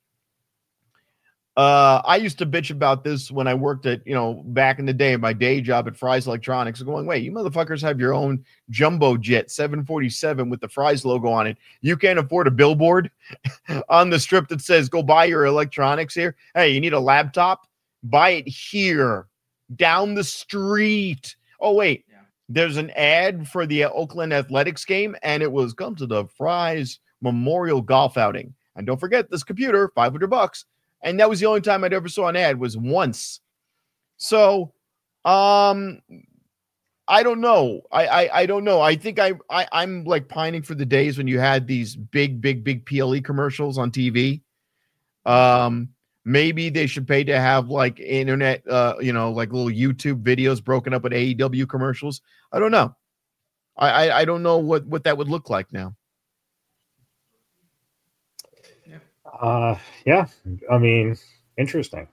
I used to bitch about this when I worked at, back in the day, my day job at Fry's Electronics, going, wait, you motherfuckers have your own jumbo jet 747 with the Fry's logo on it. You can't afford a billboard on the strip that says, go buy your electronics here. Hey, you need a laptop? Buy it here, down the street. Oh, wait. There's an ad for the Oakland Athletics game, and it was come to the Fry's Memorial Golf Outing. And don't forget this computer, $500. And that was the only time I'd ever saw an ad, was once. So, I don't know. I don't know. I think I'm like pining for the days when you had these big PLE commercials on TV. Maybe they should pay to have like internet, like little YouTube videos broken up with AEW commercials. I don't know. I don't know what that would look like now. Yeah. I mean, interesting.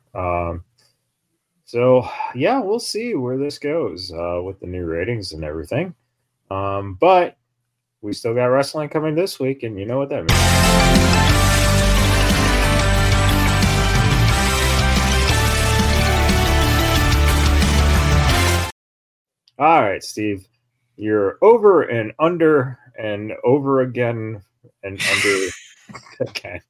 So yeah, we'll see where this goes with the new ratings and everything. But we still got wrestling coming this week, and you know what that means. All right, Steve, you're over and under and over again and under. Okay.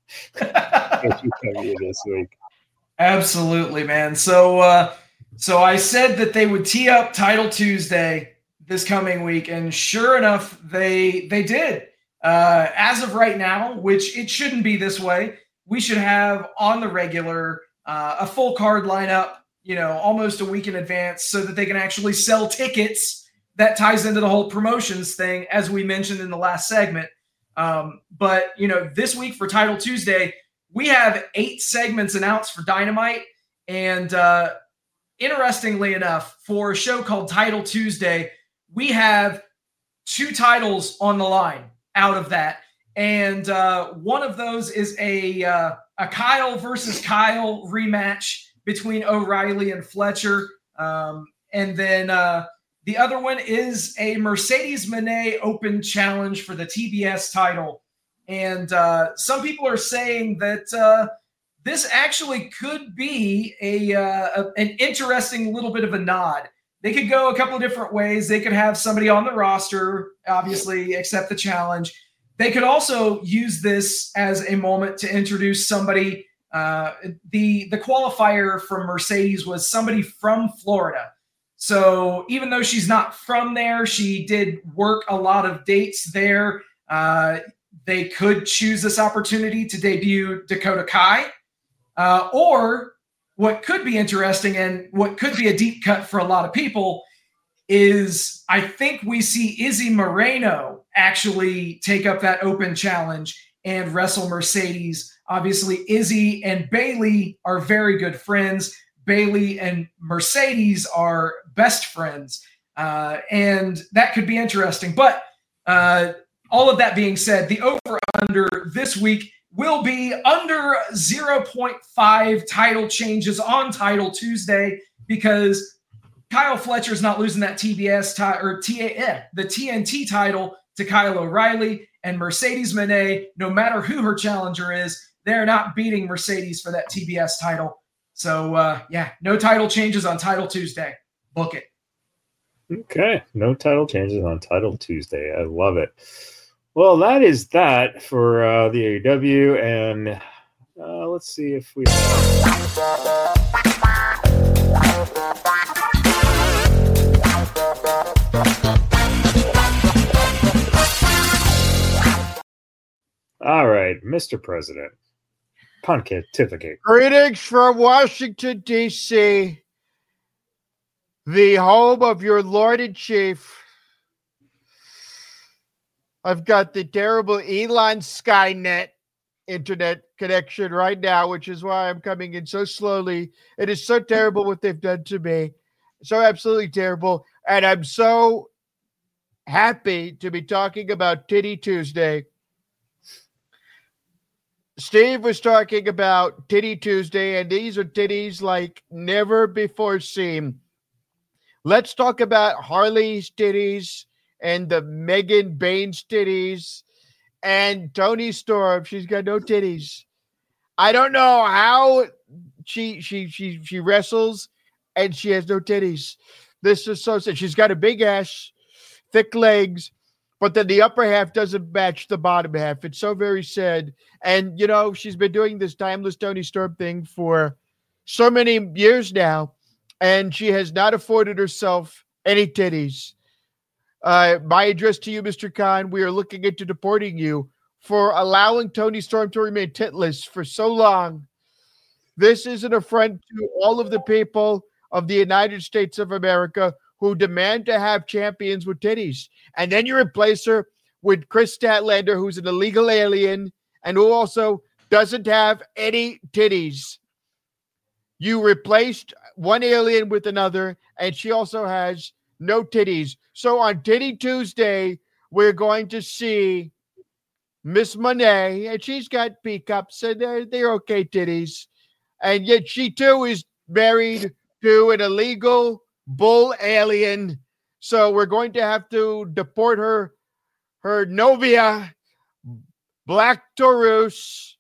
This week. Absolutely, man. So I said that they would tee up Title Tuesday this coming week, and sure enough, they did. As of right now, which it shouldn't be this way, we should have on the regular a full card lineup, almost a week in advance, so that they can actually sell tickets. That ties into the whole promotions thing, as we mentioned in the last segment. But this week for Title Tuesday, we have 8 segments announced for Dynamite. And interestingly enough, for a show called Title Tuesday, we have 2 titles on the line out of that. And one of those is a Kyle versus Kyle rematch between O'Reilly and Fletcher. And then the other one is a Mercedes Moné Open Challenge for the TBS title. And some people are saying that this actually could be an interesting little bit of a nod. They could go a couple of different ways. They could have somebody on the roster, obviously, accept the challenge. They could also use this as a moment to introduce somebody. The qualifier from Mercedes was somebody from Florida. So even though she's not from there, she did work a lot of dates there. They could choose this opportunity to debut Dakota Kai. Or what could be interesting and what could be a deep cut for a lot of people is I think we see Izzy Moreno actually take up that open challenge and wrestle Mercedes. Obviously, Izzy and Bayley are very good friends. Bayley and Mercedes are best friends. And that could be interesting. But all of that being said, the over-under this week will be under 0.5 title changes on Title Tuesday, because Kyle Fletcher's not losing that TBS the TNT title to Kyle O'Reilly, and Mercedes Moné, no matter who her challenger is, they're not beating Mercedes for that TBS title. So, no title changes on Title Tuesday. Book it. Okay, no title changes on Title Tuesday. I love it. Well, that is that for the AEW, and let's see if we All right, Mr. President, pontificate. Greetings from Washington, D.C., the home of your Lord and Chief, I've got the terrible Elon Skynet internet connection right now, which is why I'm coming in so slowly. It is so terrible what they've done to me. So absolutely terrible. And I'm so happy to be talking about Titty Tuesday. Steve was talking about Titty Tuesday, and these are titties like never before seen. Let's talk about Harley's titties and the Megan Baines titties and Toni Storm. She's got no titties. I don't know how she wrestles and she has no titties. This is so sad. She's got a big ass, thick legs, but then the upper half doesn't match the bottom half. It's so very sad. And, you know, she's been doing this timeless Toni Storm thing for so many years now, and she has not afforded herself any titties. My address to you, Mr. Khan, we are looking into deporting you for allowing Toni Storm to remain titless for so long. This is an affront to all of the people of the United States of America who demand to have champions with titties. And then you replace her with Chris Statlander, who's an illegal alien and who also doesn't have any titties. You replaced one alien with another, and she also has no titties. So on Titty Tuesday, we're going to see Miss Monet, and she's got peacups, and they're okay titties. And yet she, too, is married to an illegal bull alien. So we're going to have to deport her novia, Black Taurus.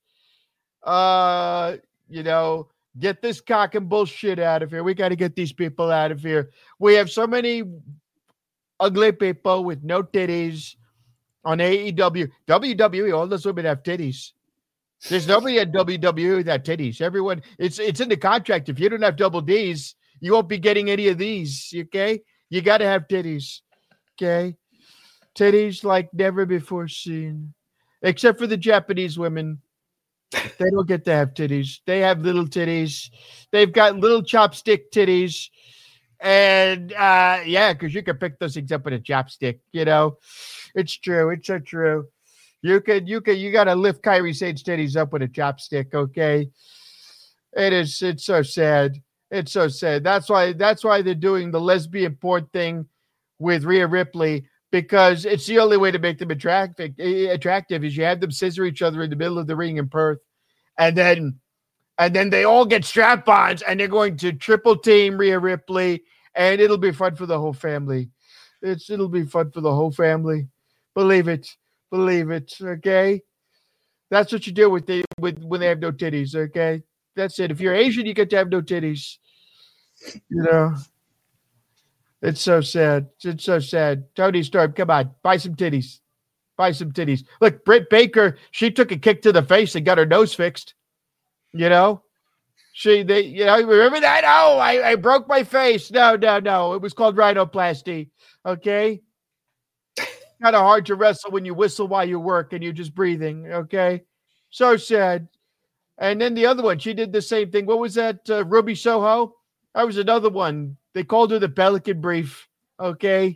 Get this cock and bullshit out of here. We got to get these people out of here. We have so many ugly people with no titties on AEW. WWE, all those women have titties. There's nobody at WWE with that titties. Everyone, it's in the contract. If you don't have double Ds, you won't be getting any of these, okay? You got to have titties, okay? Titties like never before seen. Except for the Japanese women. They don't get to have titties. They have little titties. They've got little chopstick titties. And, because you can pick those things up with a chopstick, you know. It's true. It's so true. You got to lift Kairi Sane's titties up with a chopstick, okay? It's so sad. It's so sad. That's why they're doing the lesbian porn thing with Rhea Ripley, because it's the only way to make them attractive is you have them scissor each other in the middle of the ring in Perth. And then they all get strap-ons and they're going to triple team Rhea Ripley, and it'll be fun for the whole family. It'll be fun for the whole family. Believe it. Okay. That's what you do when they have no titties. Okay. That's it. If you're Asian, you get to have no titties. You know, it's so sad. It's so sad. Toni Storm, come on, buy some titties. Look, Britt Baker, she took a kick to the face and got her nose fixed. You know, remember that? Oh, I broke my face. No. It was called rhinoplasty. Okay. Kind of hard to wrestle when you whistle while you work and you're just breathing. Okay. So sad. And then the other one, she did the same thing. What was that? Ruby Soho? That was another one. They called her the Pelican Brief. Okay.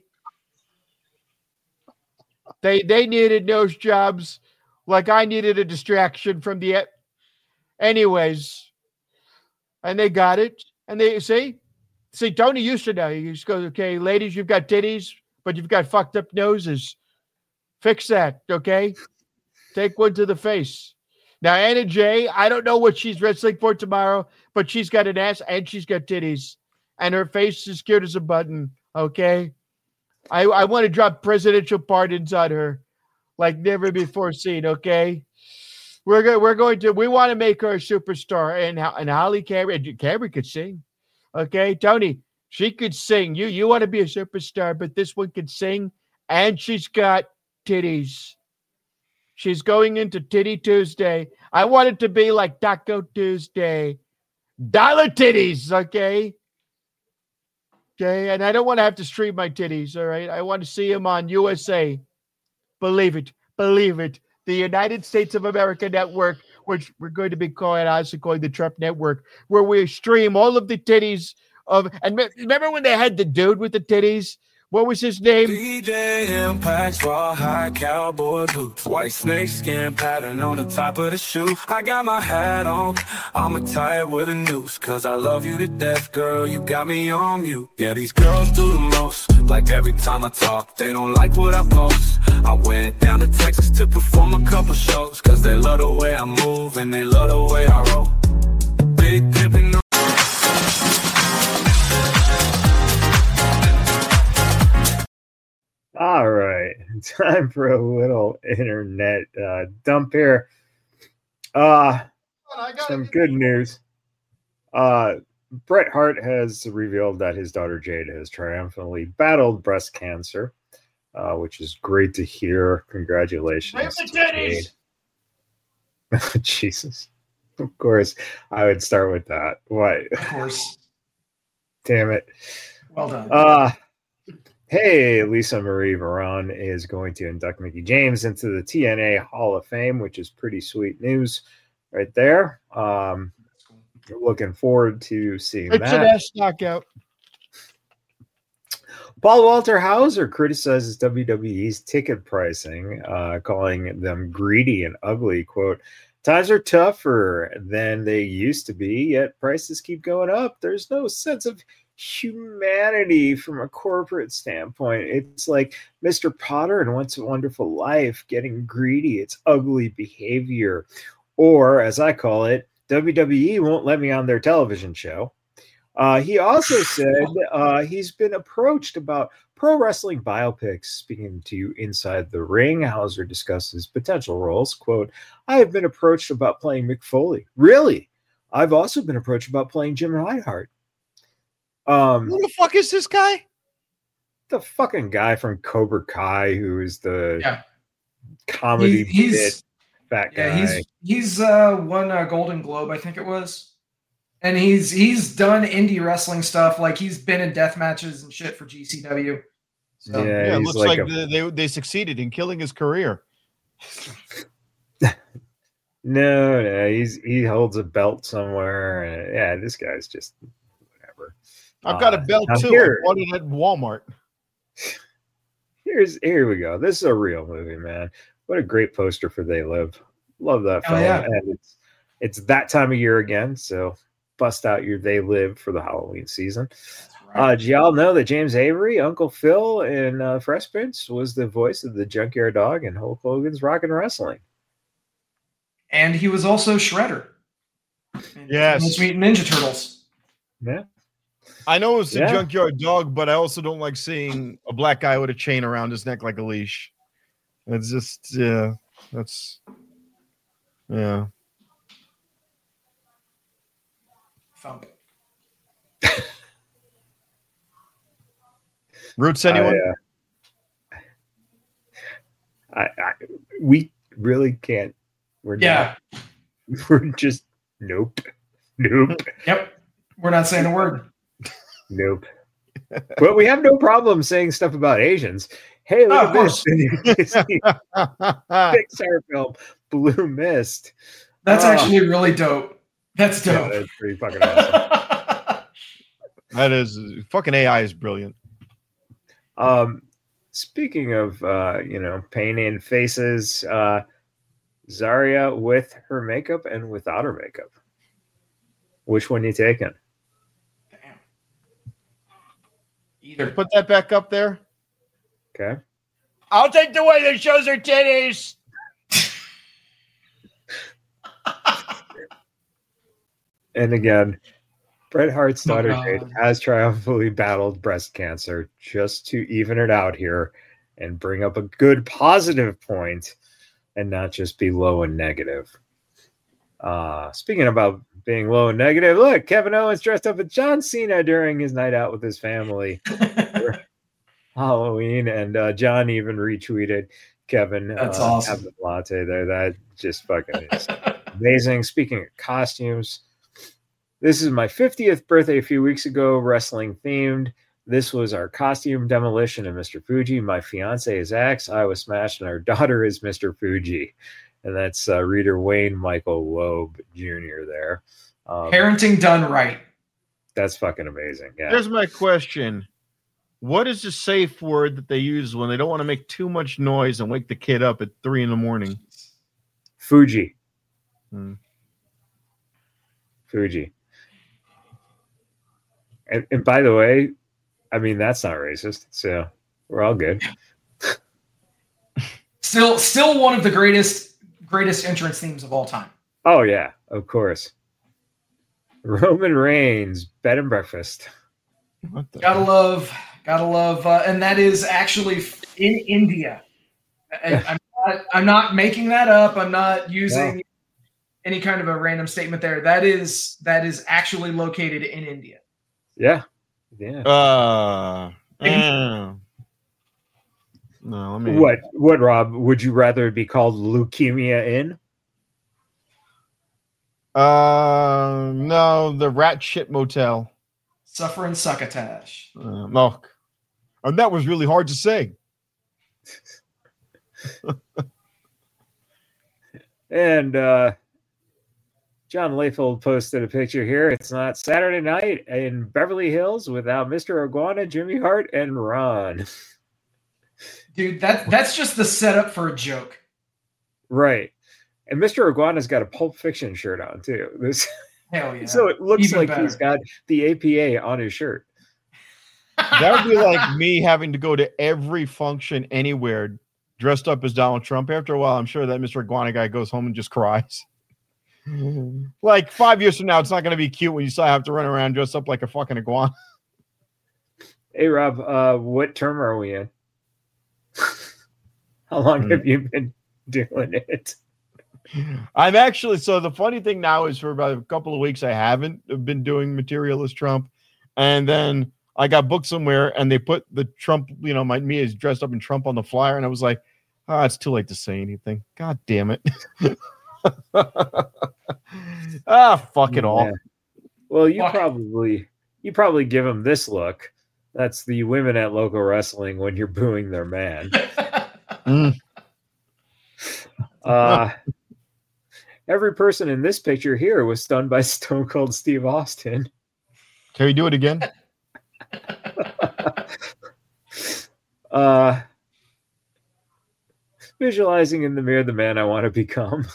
They needed nose jobs like I needed a distraction from the... Anyways. And they got it. And they see, Tony used to know. He just goes, okay, ladies, you've got titties, but you've got fucked up noses. Fix that, okay? Take one to the face. Now, Anna Jay, I don't know what she's wrestling for tomorrow, but she's got an ass and she's got titties. And her face is cute as a button, okay? I want to drop presidential pardons on her like never before seen, okay? We want to make her a superstar. And Holly Cameron could sing, okay? Tony, she could sing. You want to be a superstar, but this one could sing, and she's got titties. She's going into Titty Tuesday. I want it to be like Taco Tuesday. Dollar titties, okay? Okay, and I don't want to have to stream my titties, all right? I want to see them on USA. Believe it. The United States of America Network, which we're going to be calling the Trump Network, where we stream all of the titties of... And remember when they had the dude with the titties What was his name? DJ Impact, raw high cowboy boots, white snake skin pattern on the top of the shoe. I got my hat on, I'ma tie it with a noose, cause I love you to death, girl, you got me on mute. Yeah, these girls do the most, like every time I talk, they don't like what I post. I went down to Texas to perform a couple shows, cause they love the way I move and they love the way I roll. Big pimpin'. All right, time for a little internet dump here. Some good news. Bret Hart has revealed that his daughter Jade has triumphantly battled breast cancer, which is great to hear. Congratulations to Jade. Jesus. Of course, I would start with that. Why? Of course. Damn it. Well done. Hey, Lisa Marie Varon is going to induct Mickie James into the TNA Hall of Fame, which is pretty sweet news right there. Looking forward to seeing It's an that. ass knockout. Paul Walter Hauser criticizes WWE's ticket pricing, calling them greedy and ugly. Quote, times are tougher than they used to be, yet prices keep going up. There's no sense of humanity from a corporate standpoint. It's like Mr. Potter and Once a Wonderful Life getting greedy. It's ugly behavior. Or, as I call it, WWE won't let me on their television show. He also said he's been approached about pro wrestling biopics. Speaking to Inside the Ring, Hauser discusses potential roles. Quote, I have been approached about playing Mick Foley. Really? I've also been approached about playing Jim Neidhart. Who the fuck is this guy? The fucking guy from Cobra Kai who is the comedy he's fat guy. He's won a Golden Globe, I think it was. And he's done indie wrestling stuff. Like he's been in death matches and shit for GCW. So, Yeah, it looks like they succeeded in killing his career. No, he holds a belt somewhere. And, yeah, this guy's just whatever. I've got a belt too. I bought it at Walmart. Here we go. This is a real movie, man. What a great poster for They Live. Love that film. Yeah. And it's that time of year again, so bust out your They Live for the Halloween season. Right. Do y'all know that James Avery, Uncle Phil in Fresh Prince, was the voice of the Junkyard Dog in Hulk Hogan's Rockin' Wrestling? And he was also Shredder. Yes. Ninja Turtles. Yeah. I know it's a Junkyard Dog, but I also don't like seeing a black guy with a chain around his neck like a leash. It's just, yeah. Thump. Roots, anyone? We really can't. We're just nope. Yep. We're not saying a word. Nope. But we have no problem saying stuff about Asians. Hey, look at this. Pixar film, Blue Mist. That's actually really dope. That's dope. Yeah, that's pretty fucking awesome. That is fucking AI is brilliant. Speaking of painting faces, Zarya with her makeup and without her makeup. Which one you taking? Damn. Either. Put that back up there. Okay. I'll take the way that shows her titties. And again, Bret Hart's daughter Jade has triumphantly battled breast cancer, just to even it out here and bring up a good positive point and not just be low and negative. Speaking about being low and negative, look, Kevin Owens dressed up as John Cena during his night out with his family for Halloween, and John even retweeted Kevin. That's awesome. Having a latte there. That just fucking is amazing. Speaking of costumes, this is my 50th birthday a few weeks ago, wrestling themed. This was our costume demolition of Mr. Fuji. My fiance is Axe. I was Smashed, and our daughter is Mr. Fuji. And that's reader Wayne Michael Loeb Jr. there. Parenting done right. That's fucking amazing. Yeah. Here's my question. What is the safe word that they use when they don't want to make too much noise and wake the kid up at 3 a.m? Fuji. Hmm. Fuji. And by the way, I mean, that's not racist, so we're all good. Still one of the greatest entrance themes of all time. Oh yeah, of course. Roman Reigns, bed and breakfast. Gotta love, and that is actually in India. I'm not making that up. I'm not using any kind of a random statement there. That is actually located in India. Yeah. No, let me. What, Rob? Would you rather it be called Leukemia Inn? No, the Rat Shit Motel. Suffering Succotash. No, and that was really hard to say. And John Layfield posted a picture here. It's not Saturday night in Beverly Hills without Mr. Iguana, Jimmy Hart, and Ron. Dude, that's just the setup for a joke. Right. And Mr. Iguana's got a Pulp Fiction shirt on, too. Hell yeah. So it looks Even like better. he's got the APA on his shirt. That would be like me having to go to every function anywhere dressed up as Donald Trump. After a while, I'm sure that Mr. Iguana guy goes home and just cries. Like 5 years from now, it's not going to be cute when you still have to run around dressed up like a fucking iguana. Hey, Rob, what term are we in? How long have you been doing it? I'm actually, so the funny thing now is for about a couple of weeks, I haven't been doing material as Trump. And then I got booked somewhere and they put the Trump, me is dressed up in Trump on the flyer. And I was like, it's too late to say anything. God damn it. Fuck it all. Well, you probably give them this look. That's the women at local wrestling when you're booing their man. Every person in this picture here was stunned by Stone Cold Steve Austin. Can we do it again? Visualizing in the mirror the man I want to become.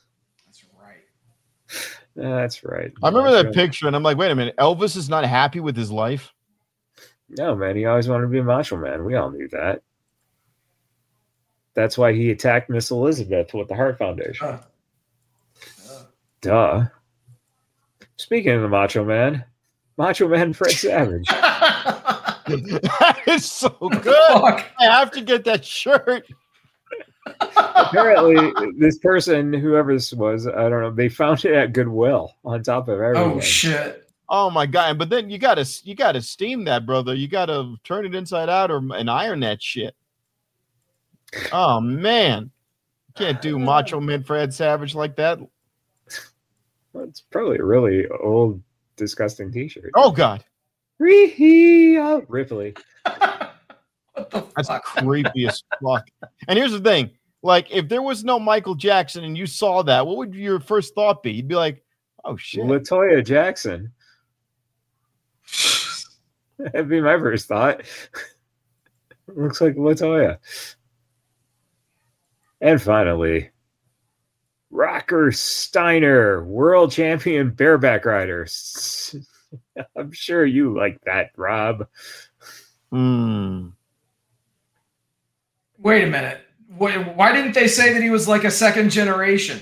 That's right. I remember that picture and I'm like, wait a minute, Elvis is not happy with his life? No, man, he always wanted to be a macho man. We all knew that. That's why he attacked Miss Elizabeth with the Heart Foundation. Duh. Speaking of the Macho Man Fred Savage. That is so good. I have to get that shirt. Apparently, this person, whoever this was, I don't know, they found it at Goodwill on top of everything. Oh shit! Oh my god! But then you gotta steam that, brother. You gotta turn it inside out and iron that shit. Oh man, can't do Macho Man Fred Savage like that. Well, it's probably a really old, disgusting T-shirt. Oh god, Ripley. That's creepy as fuck. And here's the thing: like, if there was no Michael Jackson and you saw that, what would your first thought be? You'd be like, "Oh shit, LaToya Jackson." That'd be my first thought. Looks like LaToya. And finally, Rocker Steiner, world champion bareback rider. I'm sure you like that, Rob. Wait a minute. Why didn't they say that he was like a second generation?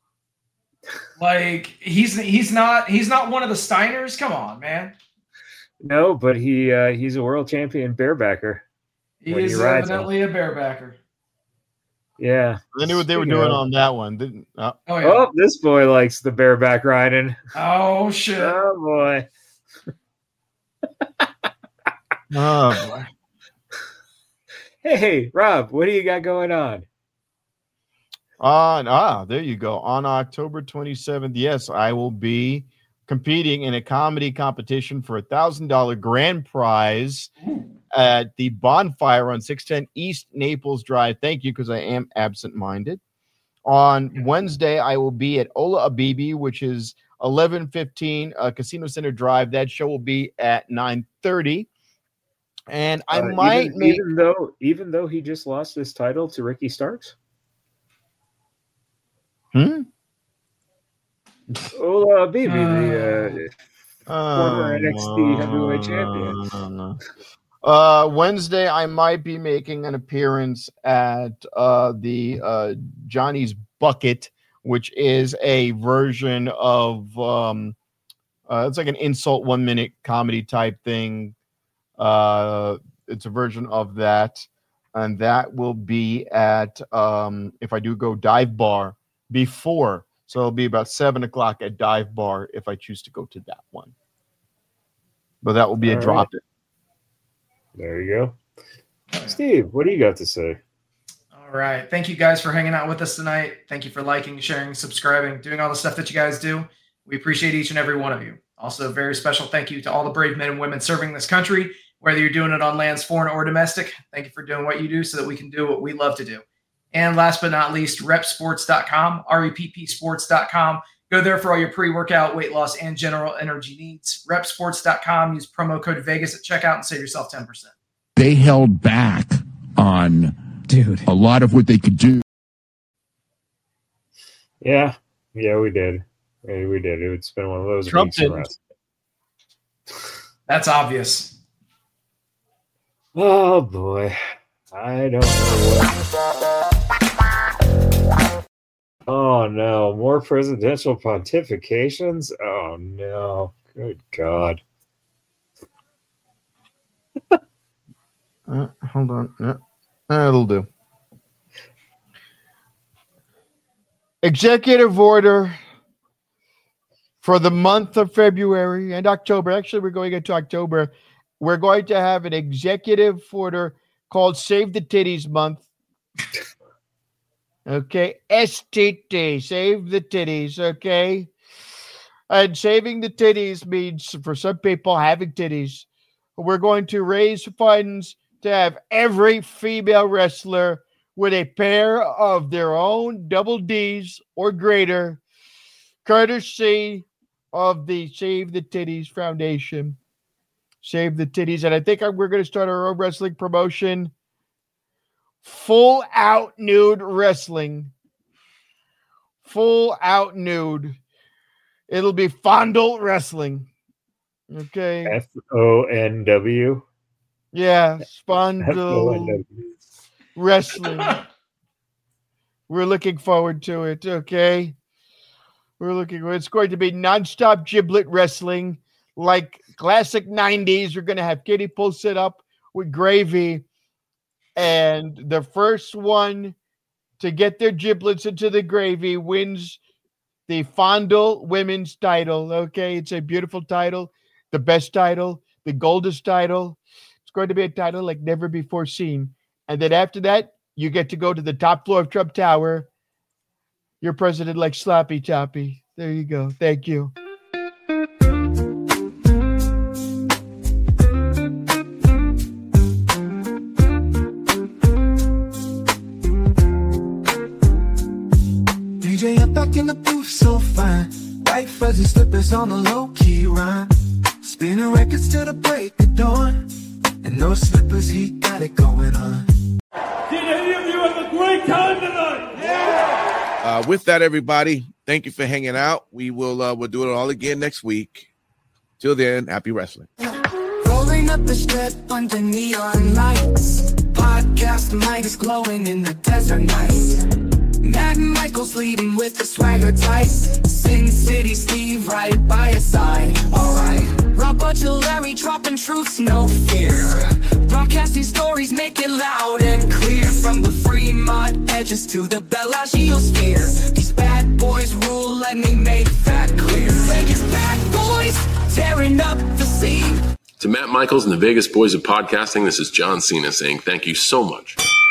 Like he's not one of the Steiners? Come on, man. No, but he's a world champion barebacker. He is evidently a barebacker. Yeah. I knew what they were doing on that one. Oh, this boy likes the bareback riding. Oh shit. Oh boy. Oh boy. Hey, Rob, what do you got going on? There you go. On October 27th, yes, I will be competing in a comedy competition for $1,000 grand prize at the Bonfire on 610 East Naples Drive. Thank you, because I am absent-minded. On Wednesday, I will be at Ola Abibi, which is 1115 Casino Center Drive. That show will be at 9:30. And I might make even though he just lost his title to Ricky Starks. Hmm. Ola Bibi, the former NXT heavyweight champion. Wednesday, I might be making an appearance at the Johnny's Bucket, which is a version of it's like an insult 1 minute comedy type thing. It's a version of that, and that will be at if I do go Dive Bar before, so it'll be about 7:00 at Dive Bar if I choose to go to that one. But that will be a drop in. There you go. Steve, what do you got to say? All right. Thank you guys for hanging out with us tonight. Thank you for liking, sharing, subscribing, doing all the stuff that you guys do. We appreciate each and every one of you. Also, a very special thank you to all the brave men and women serving this country, whether you're doing it on lands foreign or domestic. Thank you for doing what you do so that we can do what we love to do. And last but not least, repsports.com, reppsports.com. Go there for all your pre-workout, weight loss, and general energy needs. Repsports.com. Use promo code Vegas at checkout and save yourself 10%. They held back on a lot of what they could do. Yeah, we did. We did. It's been one of those Trump weeks for us. That's obvious. Oh, boy. I don't know what. Oh, no. More presidential pontifications? Oh, no. Good God. Hold on. Yeah. That'll do. Executive order for the month of February and October. Actually, we're going into October. We're going to have an executive order called Save the Titties Month. Okay. STT. Save the titties. Okay. And saving the titties means, for some people, having titties. We're going to raise funds to have every female wrestler with a pair of their own double Ds or greater, courtesy of the Save the Titties Foundation. Save the Titties. And I think we're going to start our own wrestling promotion. Full out nude wrestling. Full out nude. It'll be fondle wrestling. Okay. FONW. Yeah, fondle wrestling. We're looking forward to it. Okay. It's going to be nonstop giblet wrestling, like classic 90s. We're going to have kiddie pools set up with gravy. And the first one to get their giblets into the gravy wins the Fondle Women's title. Okay. It's a beautiful title, the best title, the goldest title. It's going to be a title like never before seen. And then after that, you get to go to the top floor of Trump Tower. Your president like sloppy toppy. There you go. Thank you. DJ up back in the booth, so fine. White fuzzy slippers on the low-key rhyme. Spinning records till the break of dawn. And those slippers, he got it going on. Did any of you have a great time tonight? Yeah! With that, everybody, thank you for hanging out. We'll do it all again next week. Till then, happy wrestling. Rolling up the strip under neon lights. Podcast mic is glowing in the desert night. Matt Michaels leading with the swagger tight. Sin City Steve right by your side. Alright. Robert Larry dropping truths, no fear. Broadcasting stories, make it loud and clear. From the Fremont edges to the Bellagio sphere. These bad boys rule, let me make that clear. Vegas bad boys, tearing up the scene. To Matt Michaels and the Vegas Boys of Podcasting, this is John Cena saying thank you so much.